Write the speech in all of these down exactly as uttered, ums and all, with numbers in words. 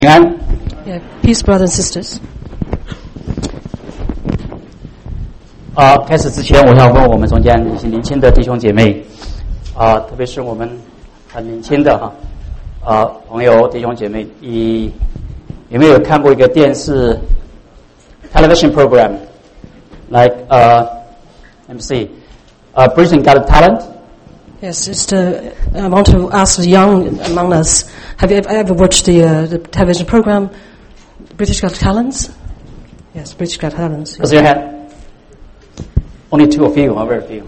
平安。 Yeah, peace, brothers and sisters. 啊，开始之前，我想问我们中间一些年轻的弟兄姐妹，啊，特别是我们很年轻的哈，啊，朋友弟兄姐妹，你有没有看过一个电视 television program like uh let me see, uh Britain Got Talent? Yes, just uh, I want to ask the young among us, have you ever watched the, uh, the television program British Got Talent? Yes, British Got Talent. Raise your hand. Only two of you, very few.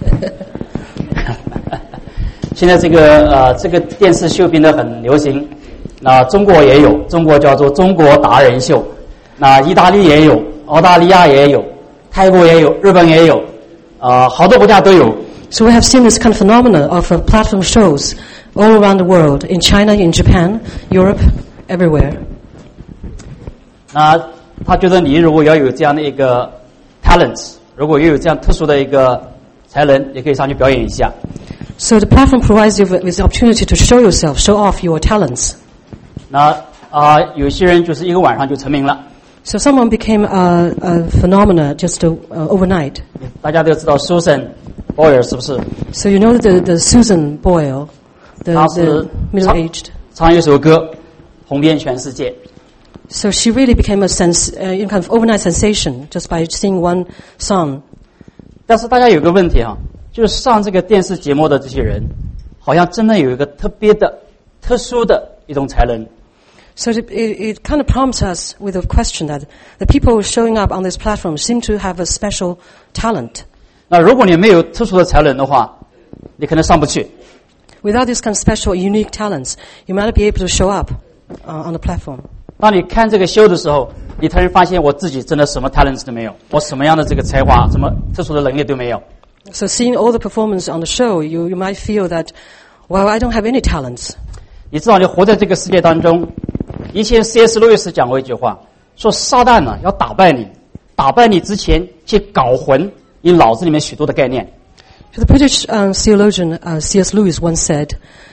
现在这个呃这个电视秀变得很流行，那中国也有，中国叫做中国达人秀，那意大利也有，澳大利亚也有，泰国也有，日本也有，呃好多国家都有。 So we have seen this kind of phenomena of uh, platform shows all around the world, in China, in Japan, Europe, everywhere. 那他觉得你如果要有这样的一个 talent， 如果又有这样特殊的一个才能，也可以上去表演一下。 So the platform provides you with the opportunity to show yourself, show off your talents. 那啊、呃，有些人就是一个晚上就成名了。 So someone became a, a phenomena just uh, overnight. 大家都知道 Susan Boyle 是不是？ So you know the the Susan Boyle, the, 她 the 是 middle-aged. 唱一首歌，红遍全世界。 So she really became a sens- uh, kind of overnight sensation just by singing one song. 但是大家有个问题哈，就是上这个电视节目的这些人，好像真的有一个特别的、特殊的一种才能。 So it, it, it kind of prompts us with a question that the people showing up on this platform seem to have a special talent. 那如果你没有特殊的才能的话，你可能上不去。 Without this kind of special, unique talents, you might not be able to show up uh, on the platform. 当你看这个秀的时候，你突然发现我自己真的什么 talents 都没有，我什么样的这个才华、什么特殊的能力都没有。 So seeing all the performance on the show, you, you might feel that, well, I don't have any talents. 你知道，你活在这个世界当中，以前 C S 路易斯讲过一句话，说撒旦呢、啊、要打败你，打败你之前去搞混你脑子里面许多的概念。 So the British um, theologian uh, C S Lewis once said,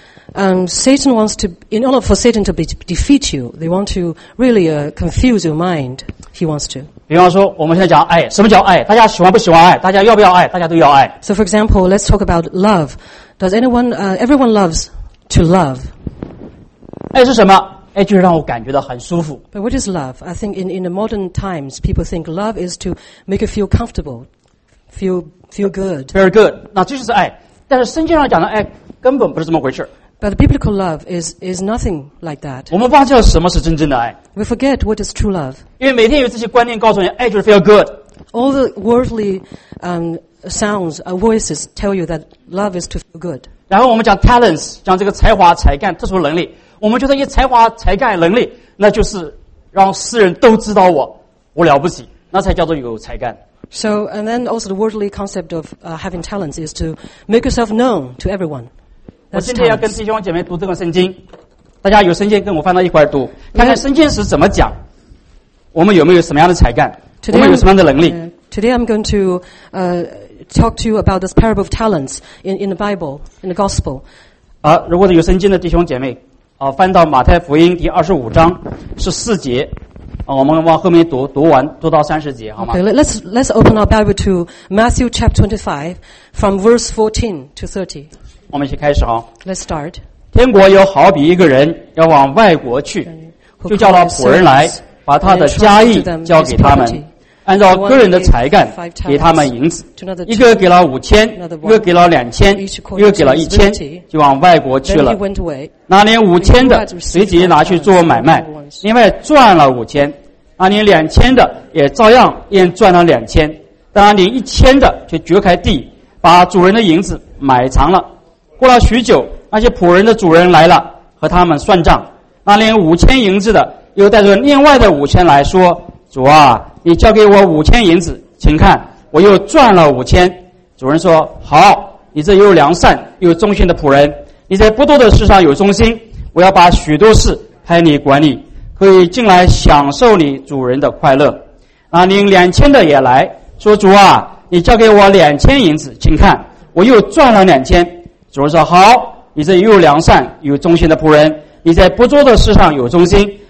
um, Satan wants to, in order for Satan to be, defeat you, they want to really uh, confuse your mind. He wants to. 比方说，我们现在讲爱，什么叫爱？大家喜欢不喜欢爱？大家要不要爱？大家都要爱。 So, for example, let's talk about love. Does anyone, uh, everyone loves to love? 爱是什么？爱就是让我感觉到很舒服。 But what is love? I think in, in the modern times, people think love is to make you feel comfortable, feel feel good. Very good， 那这就是爱。但是圣经上讲的爱根本不是这么回事。 But the biblical love is is nothing like that. 我们忘记了什么是真正的爱， We forget what is true love. 因为每天有这些观念告诉你，爱就是 feel good。 All the worldly um, sounds, uh, voices tell you that love is to feel good. 然后我们讲 talents， 讲这个才华、才干、特殊能力，我们觉得一才华、才干、能力，那就是让世人都知道我，我了不起，那才叫做有才干。 So, and then also the worldly concept of uh, having talents is to make yourself known to everyone. 我 That's 今天要跟 talents. 弟兄姐妹读这个圣经，大家有圣经跟我翻到一块儿读，看看圣经是怎么讲，我们有没有什么样的才干，我 Today 们有 I'm, 什么样的能力。 uh, today I'm going to uh, talk to you about this parable of talents in, in the Bible, in the Gospel. 啊，如果有圣经的弟兄姐妹，啊，翻到马太福音第二十五章十四节，啊，我们往后面读，读完读到三十节，好吗？ Okay, let- let's let's open our Bible to Matthew chapter twenty-five, from verse fourteen to thirty. 我们一起开始哈。 Let's start. 天国有好比一个人要往外国去，就叫了仆人来，把他的家业交给他们，按照个人的才干给他们银子，一个给了五千，一个给了两千，一个给了一千，就往外国去 Then 了 he。went away. 那年五千的随即拿去做买卖，另外赚了五千；那年两千的也照样也赚了两千；当年一千的却掘开地，把主人的银子买藏了。过了许久，那些仆人的主人来了，和他们算账。那年五千银子的又带着另外的五千来说：“主啊，你交给我五千银子，请看，我又赚了五千。”主人说：“好，你这又良善又忠心的仆人，你在不多的事上有忠心，我要把许多事派你管理，可以进来享受你主人的快乐。”那领两千的也来说：“主啊，你交给我两千银子，请看，我又赚了两千。”主人说：“好，你这又良善又忠心的仆人，你在不做的事上有忠心，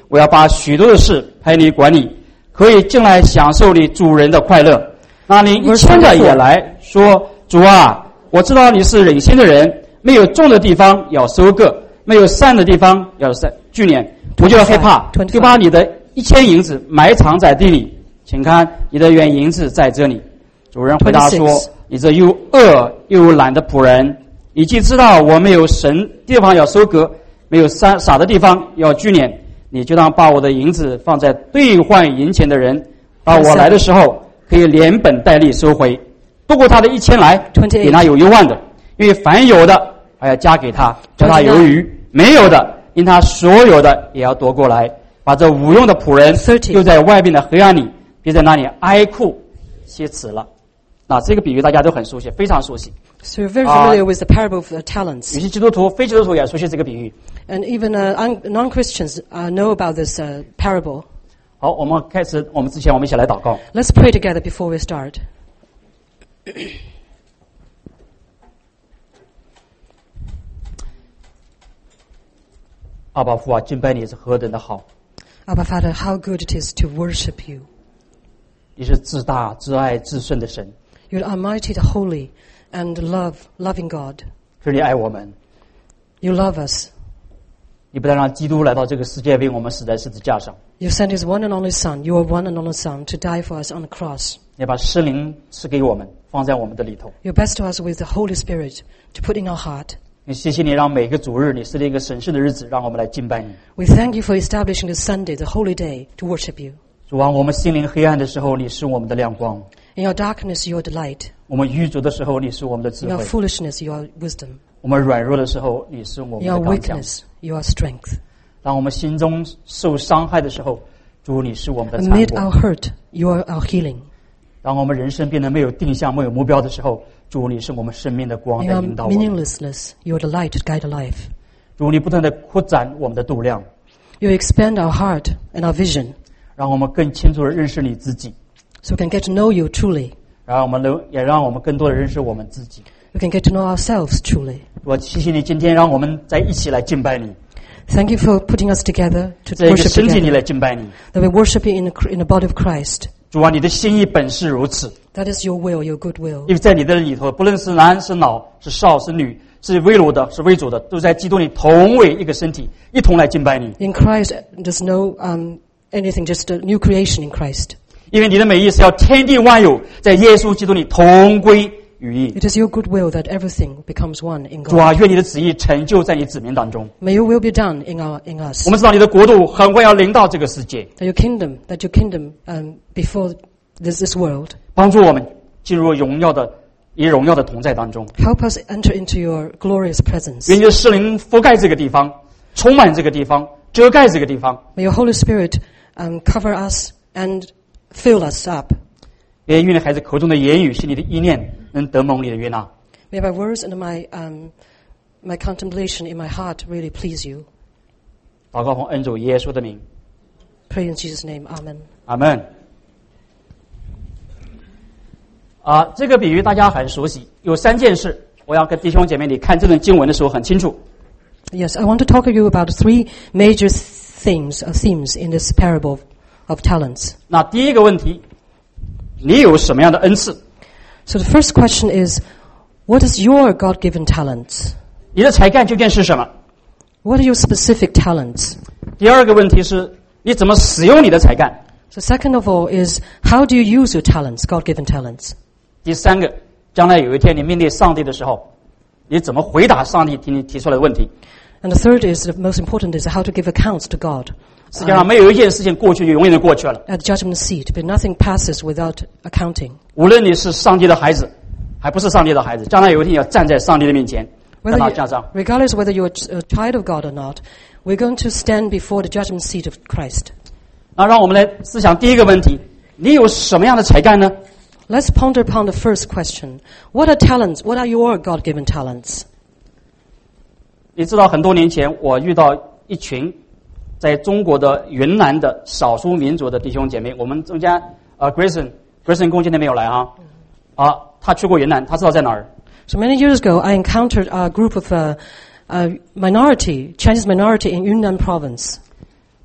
我要把许多的事派你管理，可以进来享受你主人的快乐。那领一千的也来说，主啊，我知道你是忍心的人，没有种的地方要收割，没有散的地方要散聚敛，我就要害怕，就把你的一千银子埋藏在地里，请看你的原银子在这里。主人回答说，你这又饿又懒的仆人，你既知道我没有神地方要收割，没有撒撒的地方要聚敛，你就当把我的银子放在兑换银钱的人，到我来的时候可以连本带利收回。不过他的一千来，给他有一万的，因为凡有的还要加给他，叫他有余；没有的，因他所有的也要夺过来。把这无用的仆人又在外边的黑暗里，别在那里哀哭歇齿了。那这个比喻大家都很熟悉，非常熟悉。 So you're very familiar with the parable of the talents. 有些基督徒、非基督徒也熟悉这个比喻。 And even uh, un- non-Christians uh, know about this uh, parable. 好，我们开始，我们之前我们一起来祷告。 Let's pray together before we start. 阿爸父啊，敬拜你是何等的好！ Abba Father, how good it is to worship you. 你是至大、至爱、至圣的神。 You're almighty, the holy, and love, loving God. 是你爱我们， You love us. 你不但让基督来到这个世界，为我们死在十字架上， You sent His one and only Son, your one and only Son, to die for us on the cross. 你把圣灵赐给我们，放在我们的里头。 You blessed us with the Holy Spirit to put in our heart. 也谢谢你，让每个主日你设立一个神圣的日子，让我们来敬拜你。 We thank you for establishing this Sunday, the holy day, to worship you. 主啊，我们心灵黑暗的时候，你是我们的亮光； In your darkness, you are the light. 我们愚拙的时候，你是我们的智 In your 慧； foolishness, you are wisdom. 我们软弱的时候，你是我们 In 的 your 刚强； weakness, you are strength. 当我们心中受伤害的时候，主你是我们的残 Amid our 果； hurt, you are our healing. 当我们人生变得没有定向、没有目标的时候，主你是我们生命的光 In 在 our 引导我们。 meaninglessness, you are the light to guide our life. 主你不断的扩展我们的度量， You expand our heart and our vision 让我们更清楚的认识你自己， so we can get to know you truly. 然后我们能也让我们更多的认识我们自己。 We can get to know ourselves truly. 我谢谢你今天让我们在一起来敬拜你， Thank you for putting us together to 在一个 worship 身体里 together. 来敬拜你。 That we worship you in the, in the body of Christ. 主啊，你的心意本是如此， That is your will, your good will. 因为在你的里头，不论是男是老是少是女，是为奴的是为主的，都在基督里同为一个身体，一同来敬拜你。 In Christ, there's no um, anything, just a new creation in Christ. 因为你的美意是要天地万有在耶稣基督里同归于一。 It is your good will that everything becomes one in 主 God. 啊，愿你的旨意成就在你子民当中。 May your will be done in our in us. 我们知道你的国度很快要临到这个世界， That your kingdom, that your kingdom um, before this this world, 帮助我们进入荣耀的以荣耀的同在当中。 help us enter into your glorious presence. 愿你的圣灵覆盖这个地方，充满这个地方，遮盖这个地方。 May your Holy Spirit um, cover us and fill us up. 也愿你孩子口中的言语、心里的意念能得蒙你的悦纳。 May my words and my um, my contemplation in my heart really please you. 祷告奉恩主耶稣的名， Pray in Jesus' name. Amen. 阿门。啊，这个比喻大家很熟悉，有三件事，我要跟弟兄姐妹你看这段经文的时候很清楚。 Yes, I want to talk to you about three major themes, uh, themes in this parable of talents. 那第一个问题，你有什么样的恩赐？ So the first question is, what is your God-given talents? 你的才干究竟是什么？ What are your specific talents? 第二个问题是，你怎么使用你的才干？ So second of all is, how do you use your talents, God-given talents? 第三个，将来有一天你面对上帝的时候，你怎么回答上帝提你提出来的问题？ And the third is, the most important is how to give accounts to God 世界上没有一件事情过去就永远的过去了。 at the judgment seat, but nothing passes without accounting. 无论你是上帝的孩子，还不是上帝的孩子，将来有一天要站在上帝的面前，跟 Whether 他 you, 架账。 regardless whether you're a child of God or not, we're going to stand before the judgment seat of Christ. 那让我们来思想第一个问题：你有什么样的才干呢？ Let's ponder upon the first question. What are talents? What are your God-given talents? 你知道很多年前我遇到一群在中国的云南的少数民族的弟兄姐妹，我们中间呃 Grayson Grayson 公今天没有来哈，啊，他去过云南，他知道在哪儿。 So many years ago, I encountered a group of uh, a minority, Chinese minority in Yunnan province.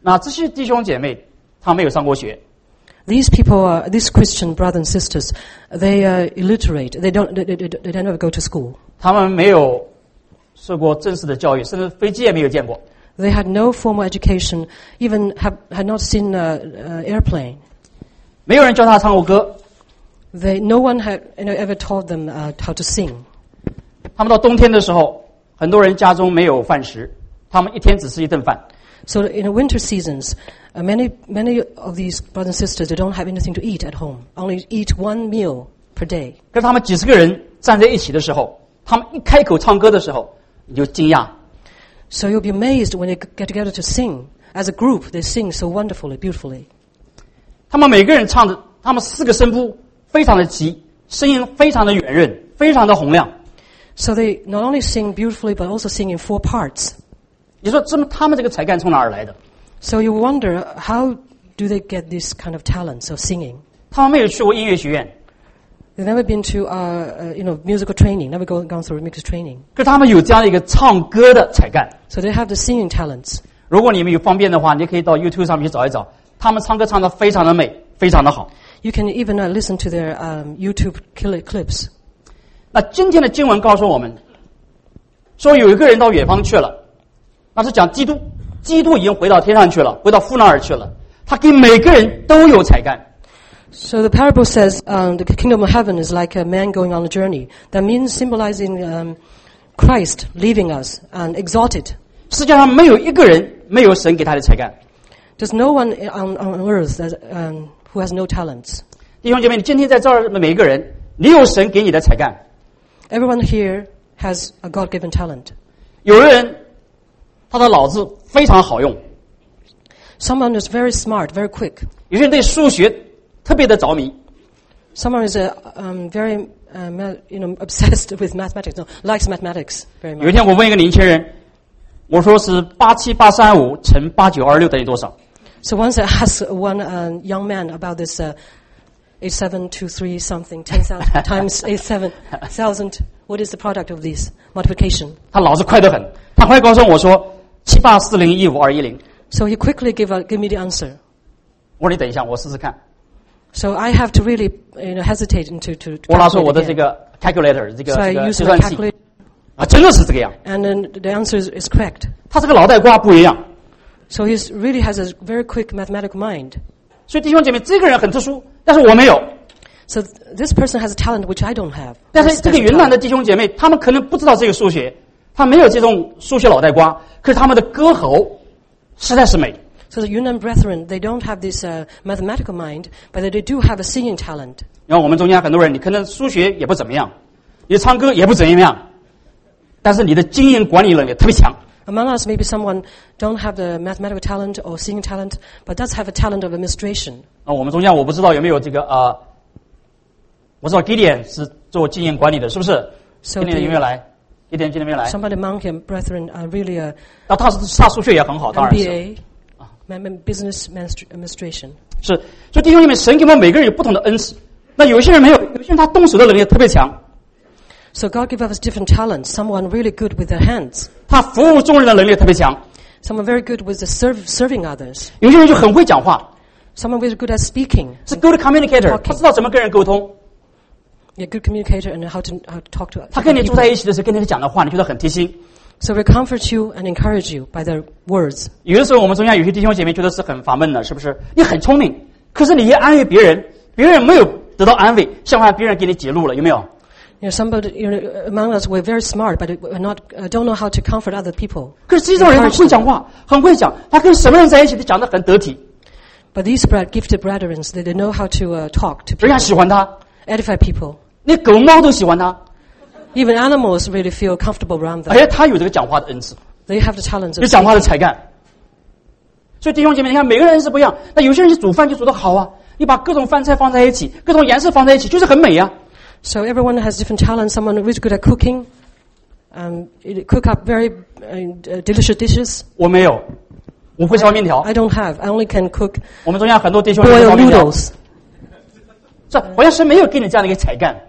那这些弟兄姐妹，他没有上过学。 These people are, these Christian brothers and sisters, they are illiterate. They don't, they, they, they don't ever go to school. 他们没有受过正式的教育，甚至飞机也没有见过。 They had no formal education, even have, had not seen an airplane. 没有人教他唱过歌。 They, no one had you know, ever taught them uh, how to sing. 他们到冬天的时候，很多人家中没有饭食，他们一天只吃一顿饭。 So in the winter seasons, uh, many many of these brothers and sisters they don't have anything to eat at home. Only eat one meal per day. 可是他们几十个人站在一起的时候，他们一开口唱歌的时候，你就惊讶。 So you'll be amazed when they get together to sing. As a group, they sing so wonderfully, beautifully. 他们每个人唱的，他们四个声部非常的齐，声音非常的圆润，非常的洪亮。 So they not only sing beautifully, but also sing in four parts. 你说这么他们这个才干从哪儿来的？ So you wonder how do they get this kind of talents of singing? 他们没有去过音乐学院， They've never been to uh, uh, you know musical training, never go, gone through music training. 可是他们有这样的一个唱歌的才干。 So they have the singing talents. 如果你们有方便的话，你可以到 YouTube 上面去找一找，他们唱歌唱得非常的美，非常的好。 You can even uh, listen to their um, YouTube clips. 那今天的经文告诉我们，说有一个人到远方去了，那是讲基督，基督已经回到天上去了，回到父那儿去了。他给每个人都有才干。 So the parable says um, the kingdom of heaven is like a man going on a journey. That means symbolizing um, Christ leaving us and exalted. 世界上没有一个人没有神给他的才干。 There's no one on, on earth that, um, who has no talents. 弟兄姐妹，你今天在这儿的每一个人，你有神给你的才干。 Everyone here has a God-given talent. 有的人他的脑子非常好用， Someone is very smart, very quick. 有些人对数学特别的着迷。 Someone is uh, um, very, uh, ma- you know, obsessed with mathematics. No, likes mathematics very 有一 much. 天我问一个年轻人，我说是八七八三五乘八九二六等于多少？ So once I asked one uh, young man about this uh, eight seven two three something, ten thousand times eight seven thousand, what is the product of these multiplication? 他脑子快得很，他快告诉我说七八四零一五二一零。 So he quickly gave, a, gave me the answer. 我说你等一下，我试试看。 So I have to really you know, hesitate into to. to 我拿出 calculate 我的 again. 这个 calculator 这个 So I 这个 use 计 my 算器 calculator, 啊，真的是这个样。 and then the answer is, is correct. 他这个脑袋瓜不一样。 So he really has a very quick mathematical mind. 所以弟兄姐妹，这个人很特殊，但是我没有。 So th- this person has a talent which I don't have. 但 Very 是这个 special 云南 talent. 的弟兄姐妹，他们可能不知道这个数学，他没有这种数学脑袋瓜，可是他们的歌喉实在是美。 So the Yunnan brethren, they don't have this uh, mathematical mind, but they do have a singing talent. 然后我们中间很多人，你可能数学也不怎么样，你唱歌也不怎么样，但是你的经营管理能力特别强。 Among us, maybe someone don't have the mathematical talent or singing talent, but does have a talent of administration. 啊，我们中间我不知道有没有这个啊、呃，我知道 Gideon 是做经营管理的，是不是 So ？Gideon 有没有来 ？Gideon 今天没有来。 Somebody among him, brethren, are really a 那他是他数学也很好，当 M 然 B 是 A, man- man- business manst- administration. 是。所以弟兄姐妹，神给我们每个人有不同的恩赐。那有些人没有，有些人他动手的能力特别强， So God gave us different talents. Someone really good with their hands. 他服务众人的能力特别强。 Someone very good with the serve, serving others. 有些人就很会讲话， Someone very good at speaking. 是 good communicator， Talking. 他知道怎么跟人沟通。 A good communicator and how to, how to talk to 他跟你 other 住在 people. 一起的时候，跟你讲的话，你觉得很贴心。 So they comfort you and encourage you by their words. 有的时候我们中间有些弟兄姐妹觉得是很烦闷的，是不是？你很聪明，可是你一安慰别人，别人没有得到安慰，相反别人给你揭露了，有没有？ You know, somebody you know, among us we're very smart, but we're not uh, don't know how to comfort other people. 可是这种人他会讲话，很会讲，他跟什么人在一起，他讲得很得体， But these bred, gifted brethren, they, they know how to uh, talk to 人 people, 家喜欢他， edify people. 连狗猫都喜欢他， Even animals really feel comfortable around 而 them. 且他有这个讲话的恩赐， They have the talents 有 of 讲话的 speaking. 才干。所以弟兄姐妹，你看每个人是不一样，那有些人煮饭就煮得好啊，你把各种饭菜放在一起，各种颜色放在一起，就是很美呀、啊。 So everyone has different talents. Someone really good at cooking, um, cook up very uh, delicious dishes. 我没有，我会烧面条。 I don't have. I only can cook 我们中间很多弟兄会 boiled 烧面条， noodles. 是好像神没有给你这样的一个才干，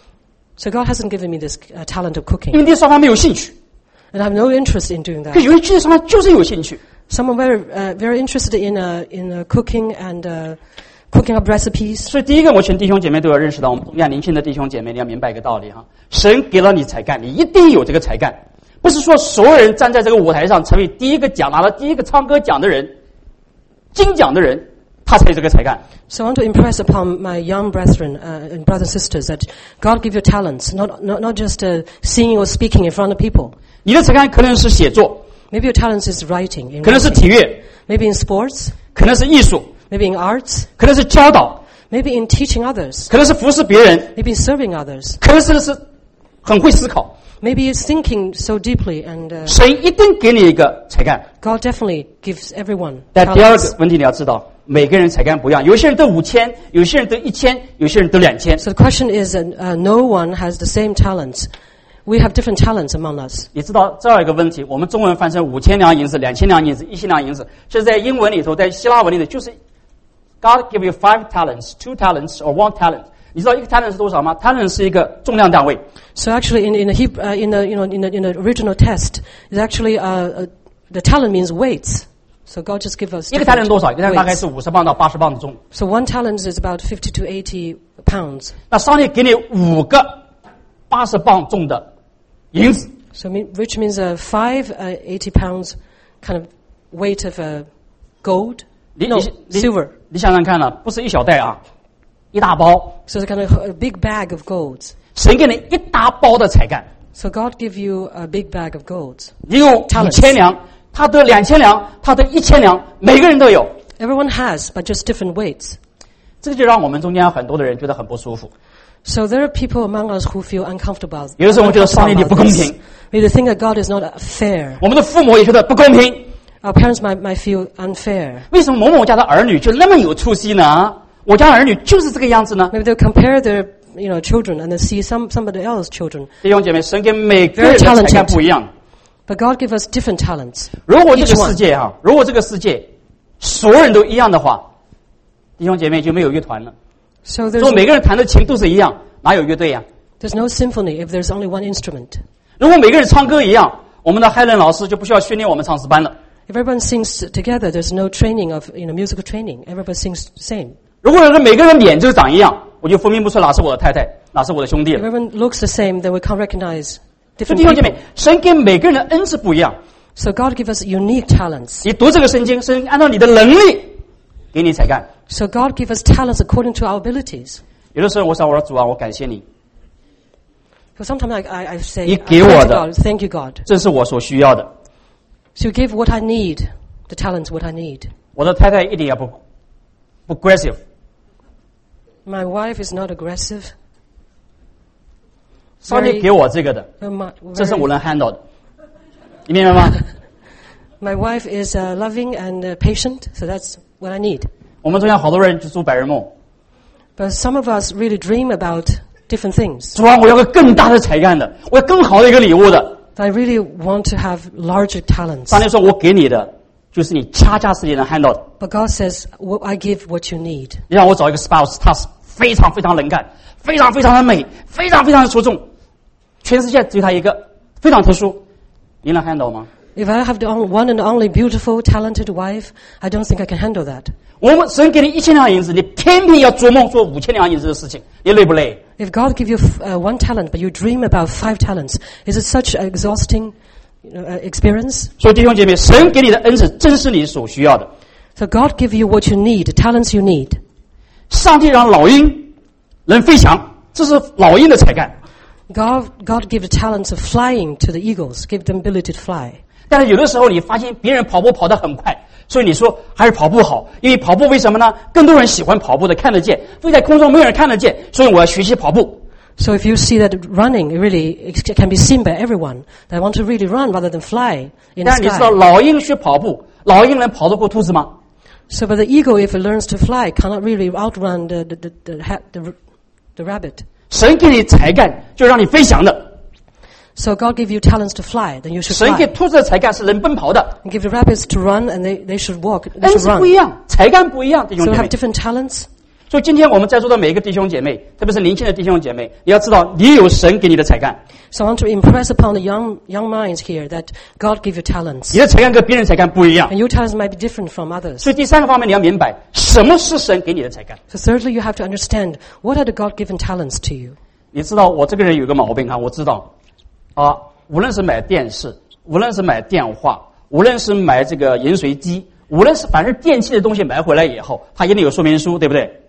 So God hasn't given me this uh, talent of 因 cooking, 为对烧饭没有兴趣。 and I have no interest in doing 可 that. 有人去烧饭就是有兴趣， Some are very, uh, very interested in, uh, in uh, cooking and uh, cooking up recipes. 所以第一个，我请弟兄姐妹都要认识到，我们东亚年轻的弟兄姐妹，你要明白一个道理哈，神给了你才干，你一定有这个才干，不是说所有人站在这个舞台上成为第一个奖拿了第一个唱歌奖的人、金奖的人，他才有这个才干。 So I want to impress upon my young brethren uh, and brothers and sisters that God give you talents, not not not just uh, singing or speaking in front of people. 你的才干可能是写作， Maybe your talent is writing, in 可能是 writing. 体育， Maybe in sports, 可能是艺术， maybe in arts, 可能是教导， maybe in teaching others, 可能是服侍别人， maybe in serving others. 可能是是很会思考。 Maybe it's thinking so deeply, and uh, 神一定给你一个才干。 God definitely gives everyone 但第二 talents. 个问题你要知道，每个人才干不一样，有些人得五千，有些人得一千，有些人得两千。 So the question is that uh, no one has the same talents. We have different talents among us. 你知道这样一个问题，我们中文翻成五千两银子、两千两银子、一千两银子，这在英文里头，在希腊文里头就是 God give you five talents, two talents, or one talent。你知道一个 talent 是多少吗 ？talent 是一个重量单位。 So actually, in in the Hebrew, uh, in the you know in the in the original text, is actually uh, uh, the talent means weights. So God just give us 一个 talent 多少？一个 talent 大概 weights. 是五十磅到八十磅的重。 So one talent is about fifty to eighty pounds. 那上帝给你五个八十磅重的银子， So mean, which means uh, five uh, eighty pounds kind of weight of uh, gold. 你 No 你你 silver. 你想想看呢、不是一小袋啊，一大包。 So it's kind of a big bag of golds. 神给你一大包的才干， So God give you a big bag of golds. 你有五 Talents 千两，他得两千两，他得一千两，每个人都有。 Everyone has, but just different weights. 这个就让我们中间很多的人觉得很不舒服。 So there are people among us who feel uncomfortable. 有的时候我们觉得上帝你不公 about this. 平， Maybe they think that God is not fair. 我们的父母也觉得不公平。 Our parents might, might feel unfair. 为什么某某家的儿女就那么有出息呢？我家儿女就是这个样子呢？ Maybe they'll compare their you know children and they see some somebody else's children. 弟兄姐妹，神给每个人的才干不一样。 But God give us different talents. 如果这 Each 个 one. 世界哈，如果这个世界所有人都一样的话，弟兄姐妹就没有乐团了。 So 如 there's 果每个人弹的琴都是一样，哪有乐队呀、 there's no symphony if there's only one instrument. 如果每个人唱歌一样，我们的海伦老师就不需要训练我们唱诗班了。 If everyone sings together, there's no training of you know musical training. Everybody sings the same. 如果每个人脸就长一样，我就分辨不出哪是我的太太，哪是我的兄弟 If 了。 everyone looks the same, then we can't recognize 所以 different 弟兄姐 people. 妹，神给每个人的恩赐不一样。 So God give us unique talents. 你读这个圣经，是按照你的能力给你才干。 So God give us talents according to our abilities. 有的时候，我想我说主啊，我感谢你， So sometimes I, I, I say, 你 I 给 pray 我 to 的。 God, thank you, God. 这是我所需要的。 So you give what I need, the talents what I need. 我的太太一点也不不 aggressive， My wife is not aggressive. 上帝 Very, 给我这个的， uh, my, 这是 very- 我能 handle 的，你明白吗？ my wife is uh, loving and uh, patient, so that's what I need. 我们中间好多人就做白日梦， But some of us really dream about different things. 主啊，我要个更大的才干的，我要更好的一个礼物的。 I really want to have larger talents. 上帝说，我给你的就是你恰恰是你能 handle 的。 But God says, "What- I give what you need. 你让我找一个 spouse，他是非常非常能干，非常非常的美，非常非常的出众，全世界只有他一个，非常特殊，你能 handle 吗？ If I have the on- one and only beautiful, talented wife, I don't think I can handle that. 我们神给你一千两银子，你偏偏要做梦做五千两银子的事情，你累不累？ If God give you uh, one talent, but you dream about five talents, is it such an exhausting you know, uh, experience? 所以弟兄姐妹，神给你的恩赐正是你所需要的。 So God give you what you need, the talents you need. 上帝让老鹰能飞翔，这是老鹰的才干。 God, God give the talents of flying to the eagles, give them ability to fly. 但是有的时候你发现别人跑步跑得很快，所以你说还是跑步好，因为跑步为什么呢？更多人喜欢跑步的，看得见，飞在空中没有人看得见，所以我要学习跑步。 So if you see that running really it can be seen by everyone, they want to really run rather than fly in the 但是你知道 sky. 老鹰学跑步，老鹰能跑得过兔子吗？ So but the eagle, if it learns to fly, cannot really outrun the, the, the, the, ha- the, the rabbit. 神给你才干，就让你飞翔的。 So God give you talents to fly, then you should 神给 fly. 兔子的才干是能奔跑的， And give the rabbits to run, and they, they should walk. They 恩 should 赐不 run. 一样，才干不一样，弟兄 So we 姐 have 妹。 different talents. 所以今天我们在座的每一个弟兄姐妹，特别是年轻的弟兄姐妹，你要知道你有神给你的才干。 So I want to impress upon the young young minds here that God give you talents. 你的才干跟别人才干不一样。 And your talents might be different from others. 所以第三个方面你要明白什么是神给你的才干。 So thirdly, you have to understand what are the God-given talents to you. 你知道我这个人有个毛病啊，我知道啊，无论是买电视，无论是买电话，无论是买这个饮水机，无论是反正电器的东西买回来以后，它一定有说明书，对不对？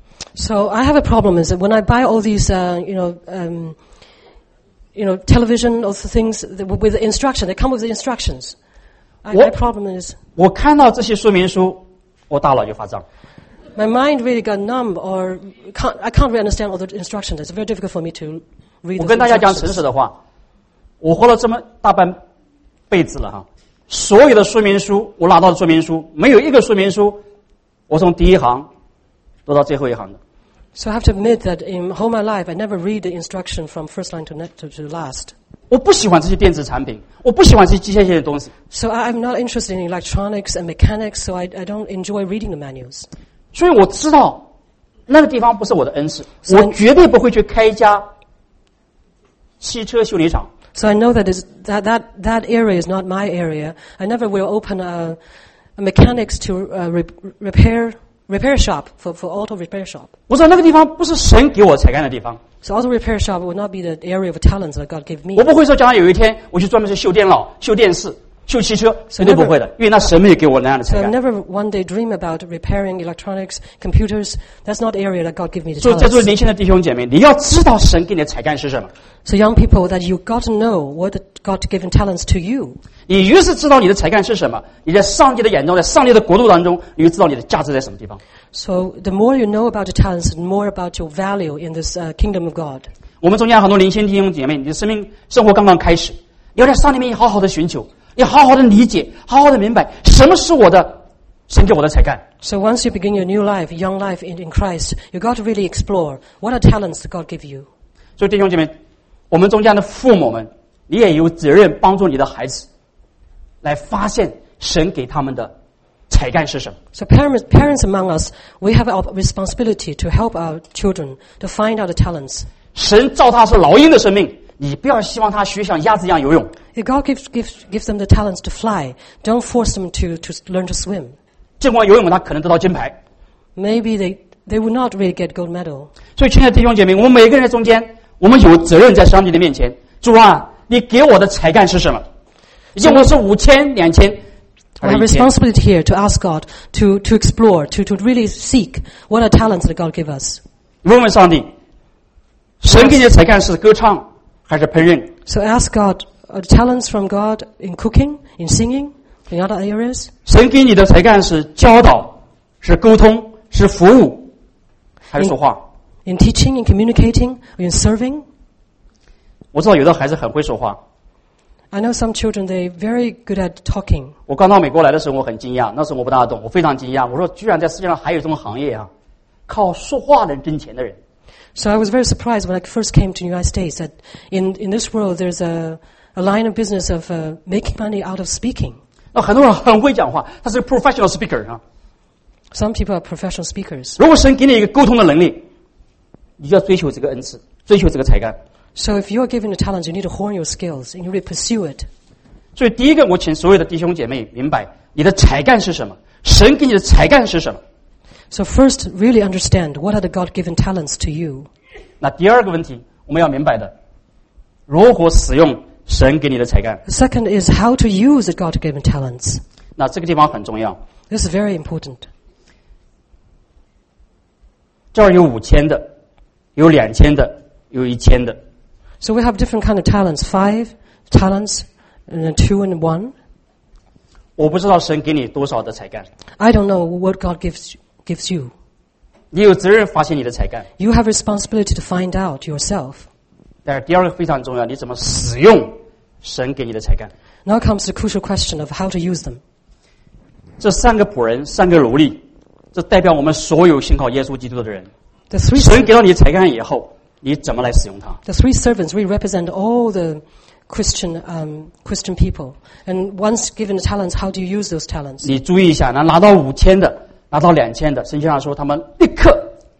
So I have a problem is that when I buy all these, uh, you know, um, you know, television, all the things that, with the instruction, they come with the instructions. I, my problem is 我看到这些说明书，我大脑就发胀。 My mind really got numb, or can't, I can't really understand all the instructions. It's very difficult for me to read. 我跟大家讲诚实的话，我活了这么大半辈子了哈，所有的说明书我拿到的说明书，没有一个说明书我从第一行读到最后一行的。 So I have to admit that in all my life, I never read the instruction from first line to net to, to last. 我不喜欢这些电子产品，我不喜欢这些机械性的东西。 So I, I'm not interested in electronics and mechanics, so I, I don't enjoy reading the manuals. 所以我知道那个地方不是我的恩赐，我绝对不会去开一家汽车修理厂。 So I know that is, that, that that area is not my area. I never will open a, a mechanics to uh, re, repair repair shop for, for auto repair shop. 我知道那个地方不是神给我才干的地方。 So auto repair shop would not be the area of talents that God gave me. 我不会说将来有一天我去专门去修电脑、修电视、修汽车，绝对不会的，因为那神没有给我那样的才 So I 干。 never one day dream about repairing electronics, computers. That's not the area that God gave me the 所以在座 talents. 年轻的弟兄姐妹，你要知道神给你的才干是什么。 So young people, that you got to know what the God-given talents to you. 你越是知道你的才干是什么，你在上帝的眼中，在上帝的国度当中，你就知道你的价值在什么地方。 So the more you know about the talents, the more about your value in this uh, kingdom of God. 我们中间很多年轻弟兄姐妹，你的生命生活刚刚开始，你要在上帝面前好好的寻求，你好好的理解，好好的明白什么是我的神给我的才干。 So once you begin your new life, young life in, in Christ, you got to really explore what are talents that God give you. 所以弟兄姐妹，我们中间的父母们，你也有责任帮助你的孩子来发现神给他们的才干是什么。 So parents, parents among us, we have a responsibility to help our children to find out the talents. 神造他是老鹰的生命，你不要希望他学像鸭子一样游泳。 If God gives, gives, gives them the talents to fly, don't force them to, to learn to swim. 尽管游泳他可能得到金牌， Maybe they, they would not really get gold medal. 所以亲爱的弟兄姐妹，我们每个人在中间，我们有责任在上帝的面前。主啊，你给我的才干是什么？要我是五千、两千， We have a responsibility here to ask God to, to explore, to, to really seek what are talents that God give us. 问问上帝，神给你的才干是歌唱还是烹饪？ So ask God, are the talents from God in cooking, in singing, in other areas? 神给你的才干是教导，是沟通，是服务，还是说话？ In teaching, in communicating, in serving? 我知道有的孩子很会说话。 I know some children, they're very good at talking. 我刚到美国来的时候，我很惊讶，那时候我不大懂，我非常惊讶。我说，居然在世界上还有这种行业啊，靠说话能挣钱的人。 So I was very surprised when I first came to the United States that in, in this world there's a, a line of business of uh, making money out of speaking. 那很多人很会讲话，他是 professional speaker 啊。 Some people are professional speakers. 如果神给你一个沟通的能力，你就要追求这个恩赐，追求这个才干。 So if you are given the talents, you need to hone your skills and you really pursue it. 所以第一个，我请所有的弟兄姐妹明白你的才干是什么，神给你的才干是什么。 So first, really understand what are the God-given talents to you. 那第二个问题，我们要明白的，如何使用神给你的才干。 The second is how to use the God-given talents. 那这个地方很重要。 This is very important. 这儿有五千的，有两千的，有一千的。 So we have different kind of talents, five talents, and then two and one. 我不知道神给你多少的才干， I don't know what God gives gives you. 你有责任发现你的才干。 You have responsibility to find out yourself. 但是第二个非常重要，你怎么使用神给你的才干？ Now comes the crucial question of how to use them. 这三个仆人，三个奴隶，这代表我们所有信靠耶稣基督的人。 The three 神给到你才干以后，你怎么来使用它？ the three servants really represent all the Christian um, Christian people. And once given the talents, how do you use those talents? 你注意一下，那拿到五千的，拿到两千的，圣经上说他们立刻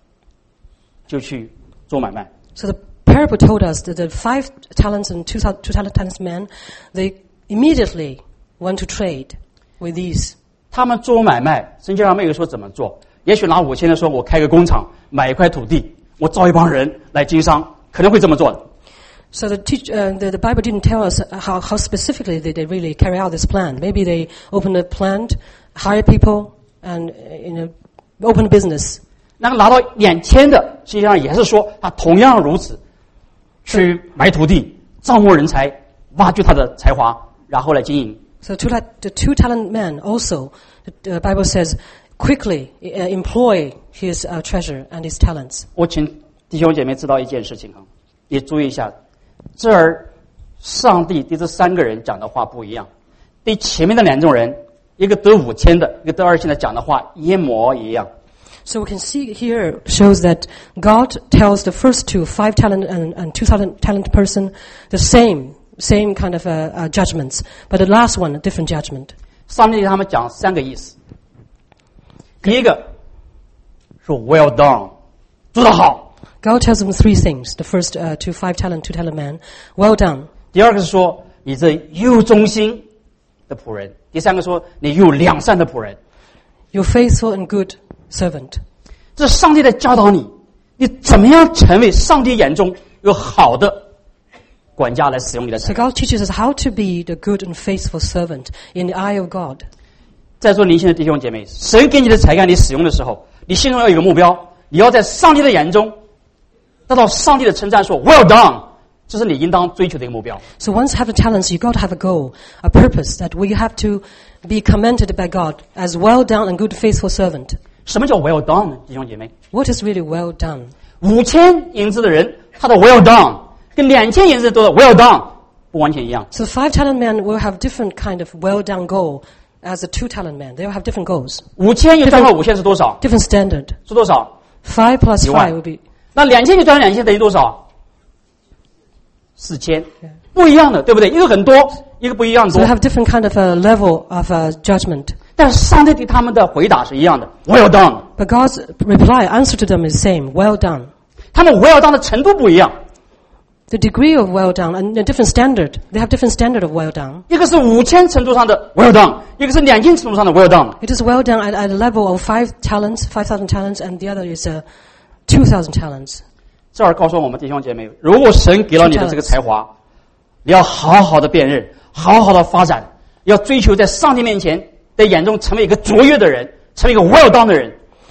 就去做买卖。 So the parable told us that the five talents and two, two talents men, they immediately went to trade with these. 他们做买卖，圣经上没有说怎么做。也许拿五千的说，我开个工厂，买一块土地，我招一帮人来经商，可能会这么做的。 So the, teach, uh, the, the Bible didn't tell us how, how specifically they, they really carry out this plan. Maybe they open a plant, hire people, and uh, you know, open a business. 那个拿到两千的，实际上也是说他同样如此，去买土地，招募人才，挖掘他的才华，然后来经营。 So two, the two talent men also, the Bible says, quickly uh, employ his uh, treasure and his talents. 我请弟兄姐妹知道一件事情啊，也注意一下，这儿上帝对这三个人讲的话不一样，对前面的两种人，一个得五千的，一个得二千的讲的话一模一样。 So we can see here shows that God tells the first two, five talent and, and two talent, talent person, the same, same kind of uh, uh, judgments, but the last one, a different judgment. 上帝对他们讲三个意思。第一个说 well done， 做得好。 God tells them three things. The first uh, two, five talent, two talent man, well done. 第二个是说你这又忠心的仆人。第三个说你又良善的仆人。 You're faithful and good servant. 这是上帝在教导你，你怎么样成为上帝眼中有好的管家来使用你的才 So 干。 God teaches us how to be the good and faithful servant in the eye of God. 在座年轻的弟兄姐妹，神给你的才干你使用的时候，你心中要有一个目标，你要在上帝的眼中得到上帝的称赞，说 well done， 这是你应当追求的一个目标。 So once you have the talents, you got to have a goal, a purpose that we have to be commended by God as well done and good faithful servant. 什么叫 well done 呢？弟兄姐妹， What is really well done? 五千银子的人，他的 well done 跟两千银子都的 well done 不完全一样。 So the five talent men will have different kind of well done goal as the two talent men. They will have different goals, 五千又赚到五千是多少？ different standard. 是多少？ Five plus 一万。 five will be 那两千又赚到两千等于多少？四千，不一样的，对不对？一个很多，一个不一样 so 多 they。have different kind of a level of uh, judgment. 但是上帝对他们的回答是一样的 ，well done。 But God's reply, answer to them is same, well done. 他们 well done 的程度不一样， The degree of well done and a different standard. They have different standard of well done. 一个是五千程度上的 well done， 一个是两千程度上的 well done。 It is well done at, at a level of five talents, five thousand talents, and the other is uh, two thousand talents. 这儿告诉我们弟兄姐妹，如果神给了你的这个才华，你要好好的辨认，好好的发展，要追求在上帝面前的眼中成为一个卓越的人，成为一个 well done 的人。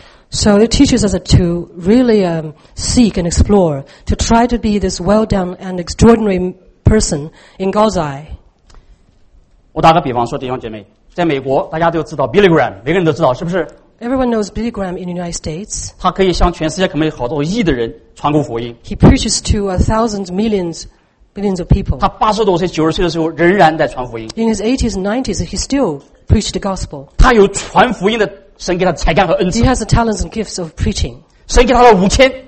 So it teaches us to really um, seek and explore, to try to be this well done and extraordinary person in God's eye. 我打个比方说，弟兄姐妹，在美国大家都知道 Billy Graham， 每个人都知道，是不是？ Everyone knows Billy Graham in the United States. 他可以向全世界可能有好多亿的人传播福音。 He preaches to uh, thousands, millions, billions of people. 他八十多岁、九十岁的时候仍然在传福音。 In his eighties and nineties, he still preached the gospel. 他有传福音的神给他才干和恩赐 He。has the talents and gifts of preaching. 神给他了五千，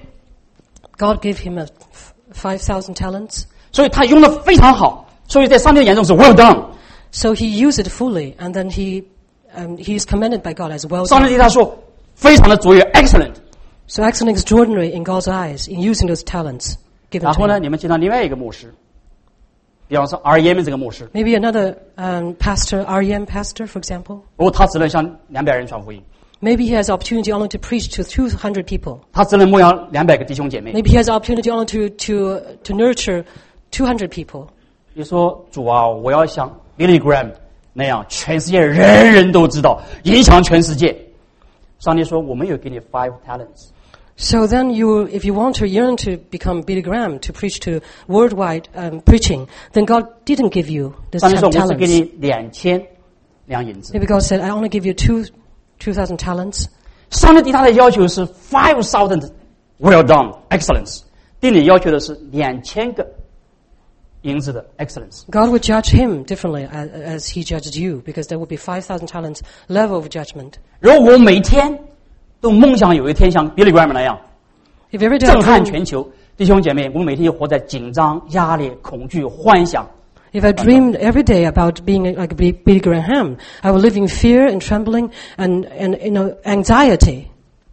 God gave him a f- five thousand talents. 所以他用的非常好，所以在上帝的眼中是 well done。 So he used it fully, and then he um, he is commended by God as well 上帝 done. 对他说非常的卓越 ，excellent。 So excellent, extraordinary in God's eyes in using those talents given 然 to 后呢， him. 你们见到另外一个牧师，比方说 R E M 这个牧师， Maybe another um, pastor, R E M pastor, for example. 不过他只能向两百人传福音， Maybe he has the opportunity only to preach to two hundred people. 他只能牧养两百个弟兄姐妹。 Maybe he has the opportunity only to to to nurture two hundred people. 你说主啊，我要像 Billy Graham 那样，全世界人人都知道，影响全世界。上帝说，我没有给你 five talents。 So then you, if you want to yearn to become Billy Graham, to preach to worldwide um, preaching, then God didn't give you this 上帝说， ta- 我只给 talents. 你两千两银子。 Maybe God said, I only give you two, two thousand talents. 上帝对他的要求是 five thousand well done excellence， 对你要求的是两千个银子的 excellence。 God would judge him differently as, as he judged you, because there would be five thousand talents level of judgment. 如果我每天都梦想有一天像 Billy Graham 那样 If every day 震 I 撼 dream, 全球，弟兄姐妹，我们每天就活在紧张、压力、恐惧、幻想。 if I dreamed every day about being like Billy Billy Graham, I would live in fear and trembling and, and you know, anxiety.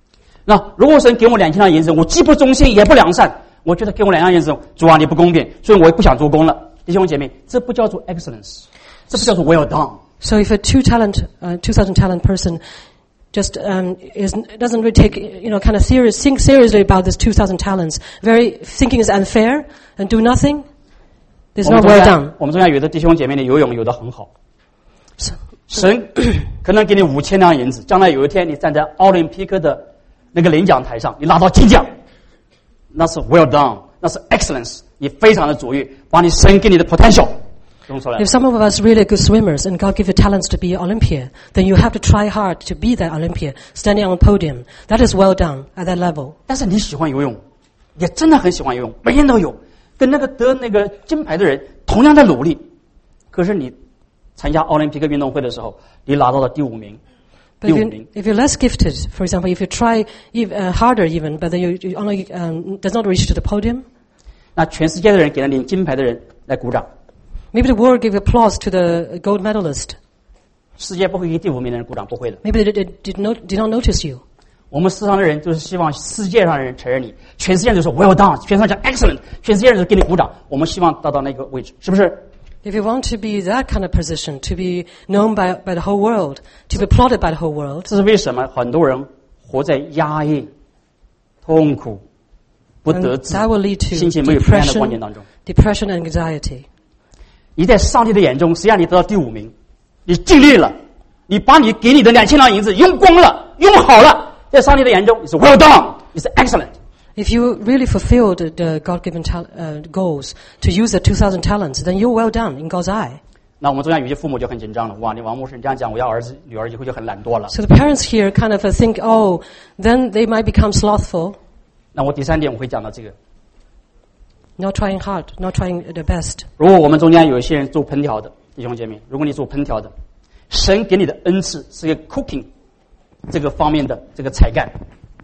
那如果神给我两千两银子，我既不忠心也不良善，我觉得给我两样银子，主啊你不公平，所以我也不想做工了。弟兄姐妹，这不叫做 excellence， 这不叫做 well done。 So if a two talent, uh, two thousand talent person just um, is doesn't really take you know kind of serious think seriously about this two thousand talents, very thinking is unfair and do nothing, there's not well done. 我们中间有的弟兄姐妹的游泳游得很好，神可能给你五千两银子，将来有一天你站在奥林匹克的那个领奖台上，你拿到金奖，那是 well done， 那是 excellence， 你非常的卓越，把你神给你的 potential 用出来。 If some of us really are good swimmers and God give you talents to be Olympia, then you have to try hard to be that Olympia, standing on a podium. That is well done at that level. 但是你喜欢游泳，也真的很喜欢游泳，每天都有，跟那个得那个金牌的人同样的努力，可是你参加奥林匹克运动会的时候，你拿到了第五名。 But if, you, if you're less gifted, for example, if you try even, uh, harder even, but then you, you only um, does not reach to the podium, 那全世界的人给了领金牌的人来鼓掌。 Maybe the world give applause to the gold medalist. 世界不会给第五名的人鼓掌，不会的。 Maybe they did, did, not, did not notice you. 我们世上的人就是希望世界上的人承认你，全世界人都说 well done， 全世界讲 excellent， 全世界人都给你鼓掌。我们希望达到那个位置，是不是？ If you want to be that kind of position, to be known by, by the whole world, to be applauded by the whole world. 这是为什么很多人活在压抑、痛苦、不得志、心情没有平安的光景当中。 Depression and anxiety. 你在上帝的眼中，谁让你得到第五名？你尽力了，你把你给你的两千两银子用光了，用好了，在上帝的眼中，你是 well done， 你是 excellent。 If you really fulfilled the God-given ta- uh, goals to use the two thousand talents, then you're well done in God's eye. 那我们中间有些父母就很紧张了，哇！你王牧师这样讲，我要儿子女儿以后就很懒惰了。 So the parents here kind of think, oh, then they might become slothful. 那我第三点我会讲到这个。 Not trying hard, not trying the best. 如果我们中间有一些人做烹调的弟兄姐妹，如果你做烹调的，神给你的恩赐是一个 cooking 这个方面的这个才干。